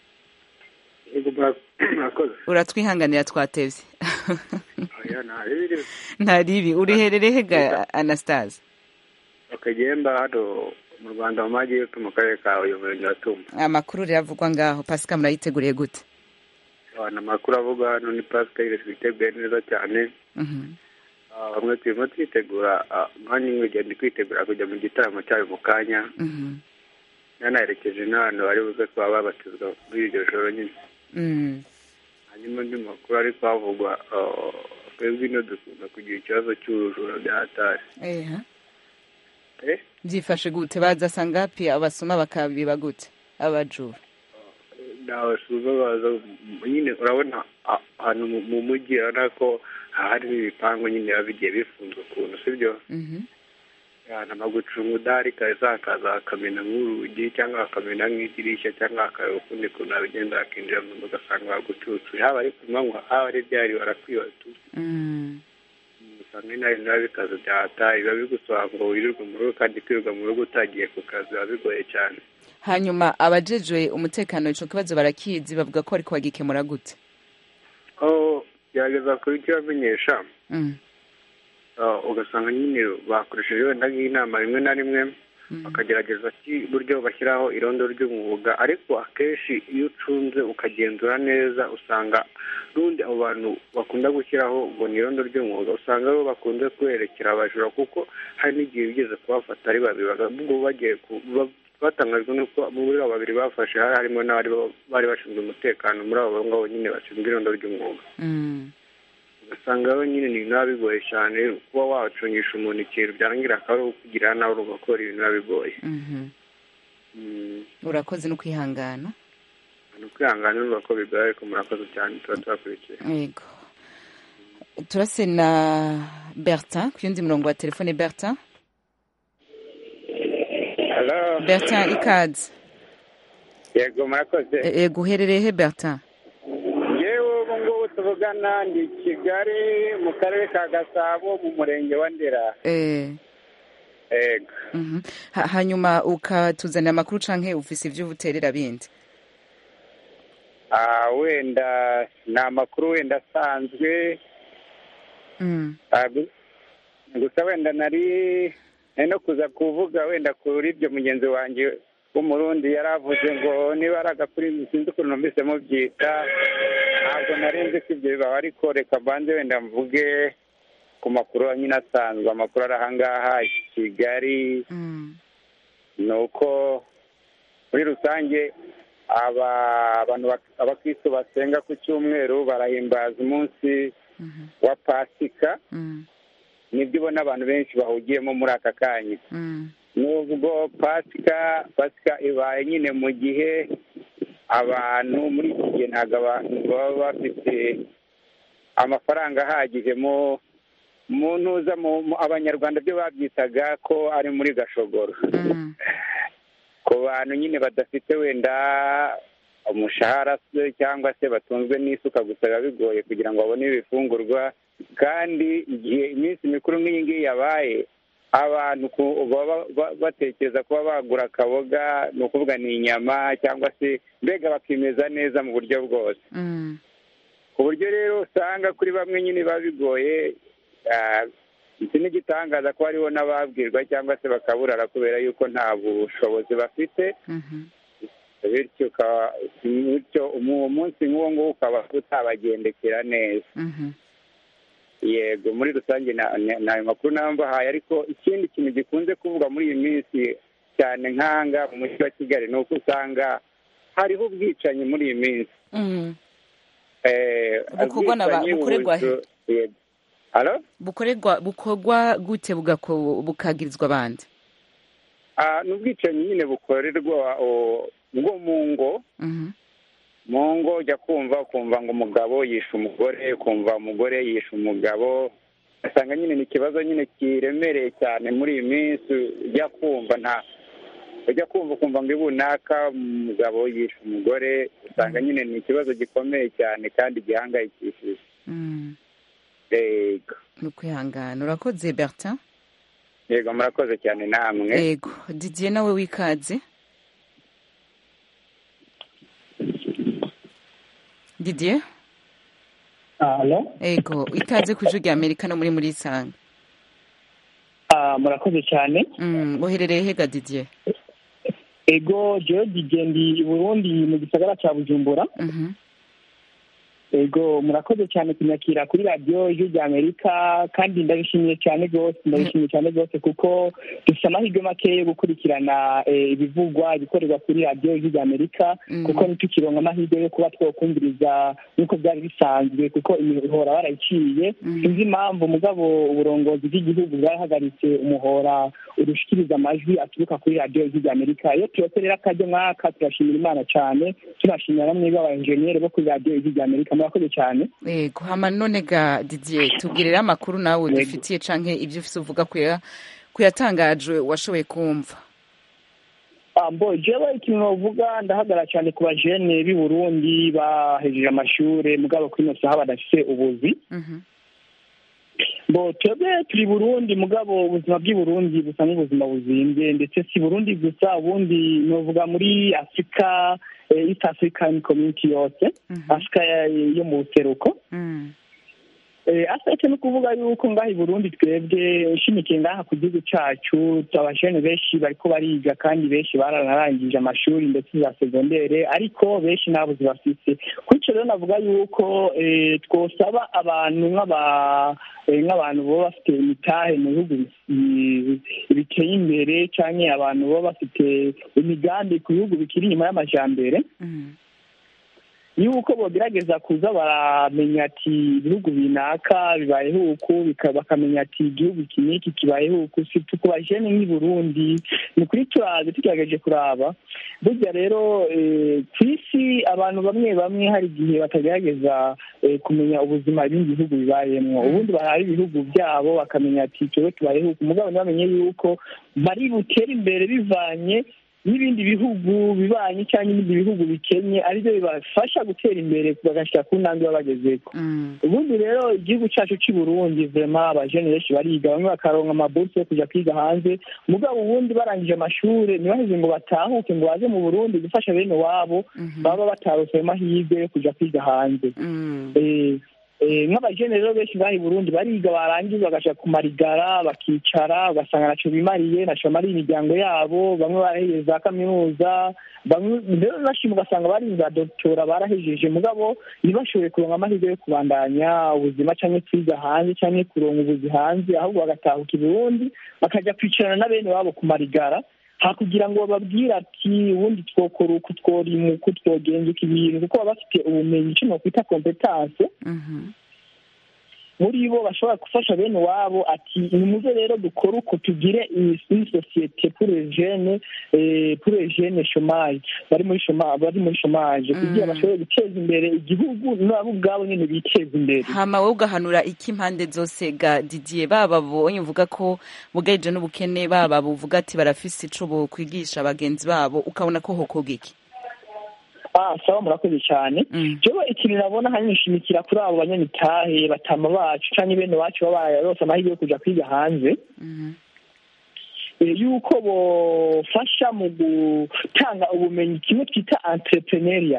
uratwihanganira twatevye ntaribi uriherere hega Anastase akagenda hado mu Rwanda mu majyepfo mu karere ka Uyumurenge Tumba amakuru riravugwa ngaho Pascal murayiteguriye gute abana makuru avuga hano ni Pascal twiteguye neza cyane bamwe turimo twitegura mwanya umwe ugenda kwitegura kujya mu gitaramo cyayo mu kanya nanaherekeje n'abantu bari buze kuba babatizwa muri iryo joro nyine hanyuma undi makuru ariko havugwa twebwe ino dukunda kugira ikibazo cy'ubujura bya hatari byifashe gute baza sangapi abasoma bakabiba gute abajura nabasuza baza nyine urabona ahantu mu mujyi urabona ko hari ibipangu nyine biba bigiye bifunze ukuntu sibyo yanama gucunga udahari kahise hakaza hakamena nk'urugi cyangwa hakamena nk'idirishya cyangwa hakareba ukundi kuntu abigenda hakinjira mu nzu ugasanga bagucucuye haba ari ku manywa haba ari ryari barakwiba tu usanga inabi biba bikaza byahataye biba bigusaba ngo wirirwe mu rugo kandi kwirirwa mu rugo utagiye ku kazi biba bigoye cyane. Hanyuma abajejwe umutekano ico kibazo barakizi bavuga ko ariko bagikemura gute? Oh, gerageza kubikibamenyesha ugasanga nyine bakoresheje wenda nk'inama rimwe na rimwe bakagerageza uburyo bashyiraho irondo ry'umwuga, ariko akenshi iyo ucunze ukagenzura neza usanga n'ubundi abo bantu bakunda gushyiraho ngo ni irondo ry'umwuga usanga bo bakunze kwerekera abajura, kuko hari n'igihe bigeze kubafata ari babiri ubwo bagiye batangajwe n'uko muri abo babiri bafashe hari harimo n'abari bari bashinzwe umutekano muri abo ngabo nyine bashinzwe irondo ry'umwuga. ugasanga rero nyine ni ibintu biba bigoye cyane kuba wacungisha umuntu ikintu byarangira akaba ari ukugira nawe ugakora ibintu biba bigoye. Urakoze no kwihangana. no kwihangana n'uvuga ko bigoye ariko murakoze cyane tuba tubakurikiye. Yego turase na Bertin ku yundi murongo wa telefone. Bertin Hello Bertin ikaze. Yego murakoze. Yego uherereye he Bertin? Tuvugana ndi Kigali mu karere ka Gasabo mu murenge wa Ndera. Eh. Ego. Mhm. Hanyuma ukatuzanira amakuru canke ufise ivyo ubuterera bindi? Ah wenda na makuru wenda asanzwe. Mm. Gusa wenda nari no kuza kuvuga wenda kuri ibyo mugenzi wanje w'umurundi yaravuze ngo niba aragakuri sinzi ukuntu numvise mu byita ntabwo narenze ko ibyo bibaho, ariko reka mbanze wenda mvuge ku makuru nyine asanzwe. Amakuru ari ahangaha i Kigali ni uko muri rusange abantu abakristo basenga ku cyumweru barahimbaza umunsi wa Pasika. Nibyo ubona abantu benshi bahugiyemo muri aka kanya. Nubwo Pasika Pasika ibaye nyine mu gihe abantu muri iki gihe ntabwo abantu baba bafite amafaranga ahagije mu ntuza abanyarwanda byo babyitaga ko ari muri gashogoro. Ku bantu nyine badafite wenda umushahara se cyangwa se batunzwe n'isuka gusa biba bigoye kugira ngo babone ibifungurwa, kandi igihe iminsi mikuru nk'iyi ngiyi yabaye abantu baba batekereza kuba bagura akaboga, ni ukuvuga ni inyama cyangwa se mbega bakimeza neza mu buryo bwose. Ku buryo rero usanga kuri bamwe nyine biba bigoye. Iki ni igitangaza ko hariho n'ababwirwa cyangwa se bakaburara kubera yuko nta bushobozi bafite, bityo umunsi nk'uwo nguwo ukaba utabagendekera neza. Yego muri rusange ni ayo makuru nambahaye, ariko ikindi kintu gikunze kuvuga muri iyi minsi cyane nk'anga mu mujyi wa Kigali ni uko usanga hariho ubwicanyi muri iyi minsi. bukorerwa bukorwa gute bukagirizwa abandi? Ni ubwicanyi nyine bukorerwa bwo mu ngo. Mu ngo ujya kumva ukumva ngo umugabo yishe umugore, ukumva umugore yishe umugabo. Asanga nyine ni ikibazo nyine kiremereye cyane muri iyi minsi. Ujya kumva nta ujya kumva ukumva ngo ibunaka umugabo yishe umugore. Usanga nyine ni ikibazo gikomeye cyane kandi gihangayikishije. Yego ni ukwihangana. Urakoze Bertin. Yego murakoze cyane namwe. Yego Didier nawe wikaze. Didier? Hello? Ego, ikaze ku ijwi rya Amerika no muri muri Isanga. Ah, murakoze cyane. Mm, uherereye hega Didier? Ego, je Didier ndi Burundi mu gisagara cya Bujumbura. Mhm. Ego, murakoze cyane kunyakira kuri radio y'ijwi rya Amerika, kandi ndabishimiye cyane gose, ndabishimiye cyane gose kuko dufite amahirwe make yo gukurikirana ibivugwa ibikorerwa kuri radio y'ijwi rya Amerika, kuko nitukironka amahirwe yo kuba twokumviriza nuko byari bisanzwe, kuko imihora barayiciye. Sinzi impamvu mugabo uburongozi bw'igihugu bwarahagaritse umuhora urushikiriza amajwi aturuka kuri radio y'ijwi rya Amerika. Iyo tuyoterera akajya mwaka turashimira Imana cyane, tunashimira bamwe b'abainjeniyeri bo kuri radio y'ijwi rya Amerika. Murakoze cyane. Yego, hama none ga Didier tubwirira amakuru nawe dufitiye canke ibyo ufise uvuga kwera kuyatangajwe washoboye kumva? mbo jewe ikintu novuga ndahagara cyane ku bajene b'i Burundi bahejeje amashure mugabo kuri ino saha badafise ubuzi. Bo twebwe turi Burundi mugabo ubuzima bw'i Burundi busa n'ubuzima buzimbye, ndetse si Burundi gusa, ubundi novuga muri Afrika, East African Community yose, Afrika yo mu buseruko. asetse no kuvuga yuko ngaha i Burundi twebwe nshimikiye ngaha ku gihugu cacu abajene benshi bariko bariga kandi benshi baranarangije amashuri ndetse za segondere, ariko benshi nabo zibafise. Kuri ico rero navuga yuko twosaba abantu nk'abantu boba bafite imitahe mu bihugu biteye imbere canke abantu boba bafite imigambi ku bihugu bikiri inyuma y'amajambere, yuko bogerageza kuza baramenya ati ibihugu binaka bibayeho uku, bakamenya ati igihugu iki n'iki kibayeho uku, si ku bajene nk'i Burundi. Ni kuri turaze tugerageje kuraba burya rero ku isi abantu bamwe bamwe hari igihe batagerageza kumenya ubuzima ibindi bihugu bibayemwo, ubundi bahari ibihugu byabo bakamenya ati twebwe tubayeho uku, mugabo ntibamenye yuko bari butere imbere bivanye n'ibindi bihugu bibanye cyangwa ibindi bihugu bikenye, aribyo bibafasha gutera imbere bagashika ku ntambwe babagezeko. Ubundi rero igihugu cyacu cy'i Burundi vraiment abajene benshi bariga, bamwe bakaronka amaburse yo kuja kwiga hanze, mugabo ubundi barangije amashure ntibaheze ngo batahuke ngo baze mu Burundi gufasha bene wabo baba batarose amahirwe yo kuja kwiga hanze. nk'abajene rero benshi ngaha i Burundi bariga barangiza bagashaka kumarigara bakicara ugasanga naco bimariye naco bamariye imiryango yabo, bamwe barahejeje za kaminuza, bamwe rero nashima ugasanga barinza doktora barahejeje mugabo ntibashoboye kuronka amahirwe yo kubandanya ubuzima canke kwiga hanze canke kuronka ubuzi hanze, ahubwo bagatahuka i Burundi bakaja kwicarana na bene wabo kumarigara hakugira ngo bababwire ati ubundi twokora uku tworimu uku twogenzuka ibintu, kuko baba bafite ubumenyi ico nokwita competence muri bo bashobora gufasha bene wabo ati nimuze rero dukora uko tugire iyi societe pour les jeunes pour les jeunes chômage bari muri chômage bari muri chômage kugira bashobore guteza imbere igihugu nabo ubwabo nyene biteza imbere. Hama wowe ugahanura iki impande zose ga Didier, baba bonye uvuga ko bugaije n'ubukene, baba buvuga ati barafise ico bo kwigisha abagenzi babo, ukabona ko hokoga iki? Ah, sawa murakoze cyane. Jewe ikintu nabona hanini nshimikira kuri abo banyamitahe batama bacu canke bene wacu baba yarose amahirwe yo kuja kwiga hanze, yuko bofasha mu gutanga ubumenyi kimwe twita entrepreneuria,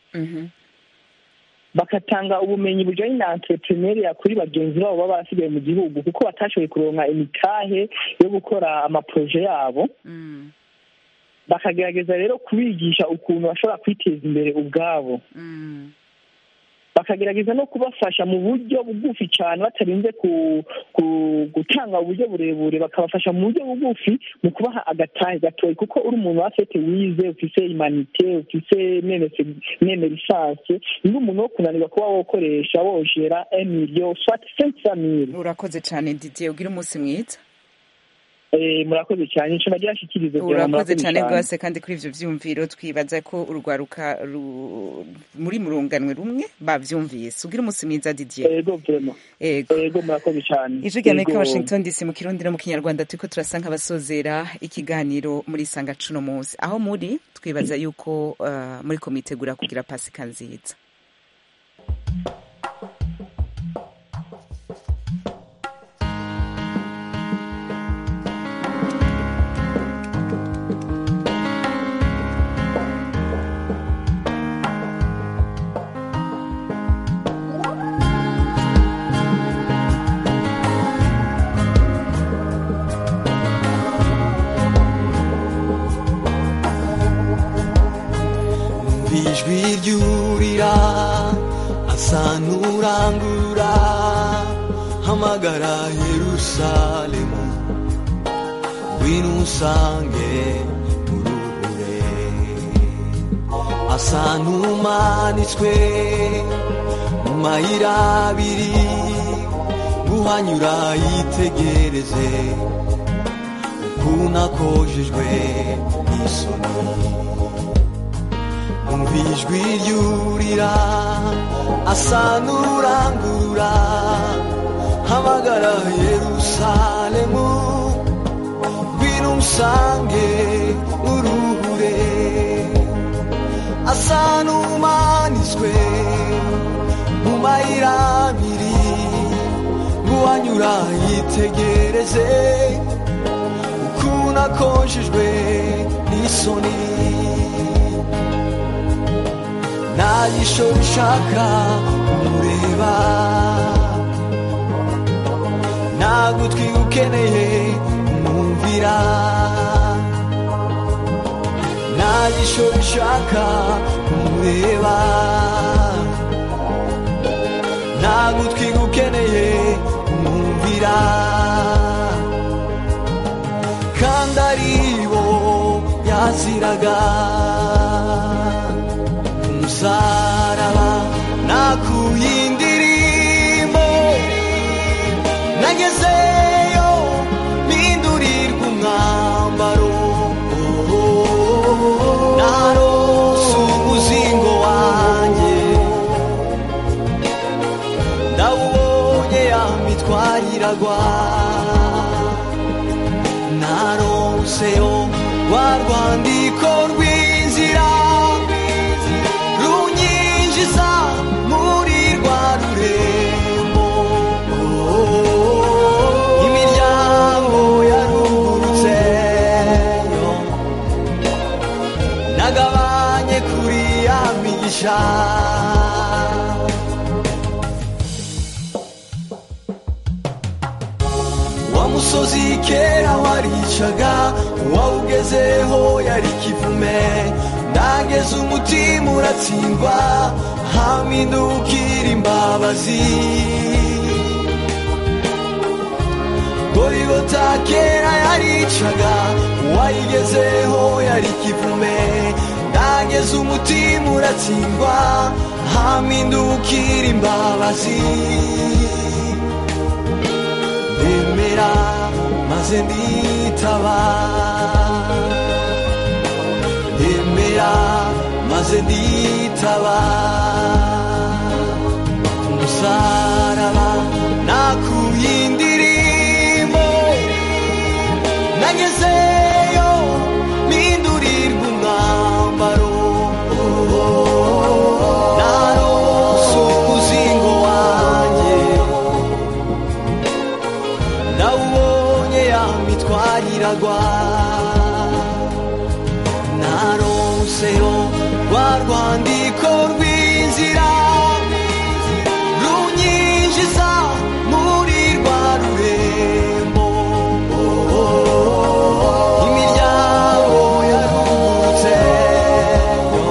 bakatanga ubumenyi bujanye na entrepreneuria kuri bagenzi babo baba basigaye mu gihugu, kuko batashoboye kuronka imitahe yo gukora amaproje yabo. Bakagerageza rero kubigisha ukuntu bashobora kwiteza imbere ubwabo, bakagerageza no kubafasha mu buryo bugufi cyane batarinze gutanga uburyo burebure, bakabafasha mu buryo bugufi mu kubaha agatahe gatoyi, kuko uri umuntu wafete wize ufise imanite ufise mene lisansi, ni umuntu wo kunanirwa kuba wokoresha wojera un million soit cinq cent mille. Urakoze cyane Didier, ugira umunsi mwiza. Eh, murakoze cyane ico nagira shikirize cyane. Urakoze cyane rwose kandi kuri ivyo vyumviro twibaza ko urwaruka muri murunganwe rumwe bavyumvise. Ugira umunsi mwiza Didier. Ego vraiment. Ego. Ego murakoze cyane. Ijwi rya Amerika Washington D C mu Kirundi no mu Kinyarwanda turiko turasanga abasozera ikiganiro muri sanga cuno munsi. Aho muri twibaza yuko uh, muri komitegura kugira Pasika nziza. Ijwi asa n'urangura hamagara Yerusalemu ngwino usange uruhure, asa n'umanitswe mu mayira abiri guhanyura yitegereze ukuntu akojejwe n'isoni. Umva ijwi ryurira asa n'urangurura hamagara Yerusalemu umusange uruhure asa n'umanitswe mu mayira abiri uwanyura yitegereze ukuntu akonjejwe n'isoni nta jisho rishaka kumureba nta gutwi ukeneye kumwumvira nta jisho rishaka kumureba nta gutwi ukeneye kumwumvira kandi aribo yaziraga umusaraba nakuye indirimbo nagezeyo mpindurirwa umwambaro narose umuzingo wanjye ndawubonye ya mitwaro iragwa naronseyo rwa rwandiko rw'inzira runyinjiza muri rwa rurembo imiryango yarugurutseyo nagabanye kuri ya migisha musozi kera waricaga wawugezeho yari kivume ndageze umutima uratsindwa hamindukira imbabazi Golgota kera yaricaga wayigezeho yari kivume ndageze umutima uratsindwa hamindukira imbabazi Emera maze nditaba Emera maze nditaba umusaraba nakuye indirimbo nagezeyo mpindurirwa umwambaro narose umuzingo wanjye ndawubonye ya mitwaro iragwa naronseyo rwa rwandiko rw'inzira runyinjiza muri rwa rurembo imiryango yarugurutseyo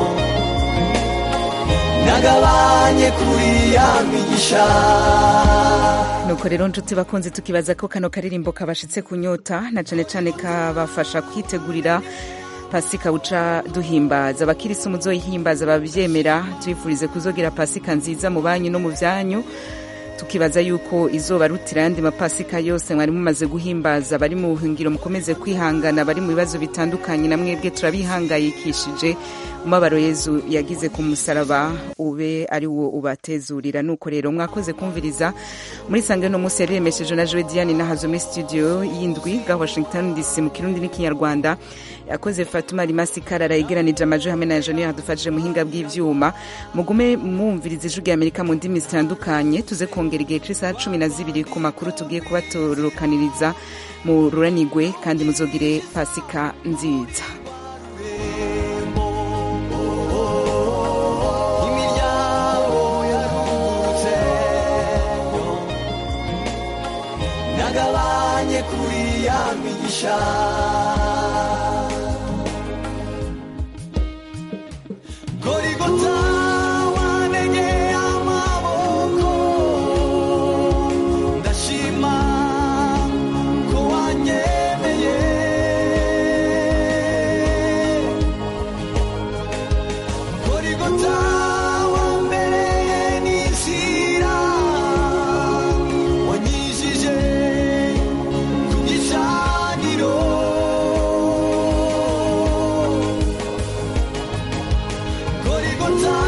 nagabanye kuri ya migisha nuko rero nshuti bakunze tukibaza ko kano karirimbo kabashitse kunyota na cane cane kabafasha kwitegurira pasika uca duhimbaza abakirisi muzoyihimbaza bavyemera twifurize kuzogira pasika nziza mu banyu no mu vyanyu tukibaza yuko izoba rutira yandi mapasika yose mwari mumaze guhimbaza bari mu buhungiro mukomeze kwihangana bari mu bibazo bitandukanye na mwebwe turabihangayikishije umubabaro Yezu yagize ku musaraba ube ari wo ubatezurira nuko rero mwakoze kumviriza muri sange no musi yaremesheje na Joe Diane nahazo muri studio yindwi ga Washington D C mu kirundi n'ikinyarwanda yakoze Fatuma Rimasi Karara yegeranije amajwi hamwe na Engineer yadufashije muhinga bw'ivyuma mugume mumviriza ijwi y'Amerika mu ndimi zitandukanye tuze kongera igihe cy'isaha cumi na zibiri ku makuru tugiye kubatorokaniriza mu ruranigwe kandi muzogire pasika nziza nagabanye kuri ya migisha Golgota wanegeye amaboko ndashima ko wanyemeye Golgota wambereye n'inzira wanyijije ku gicaniro Golgota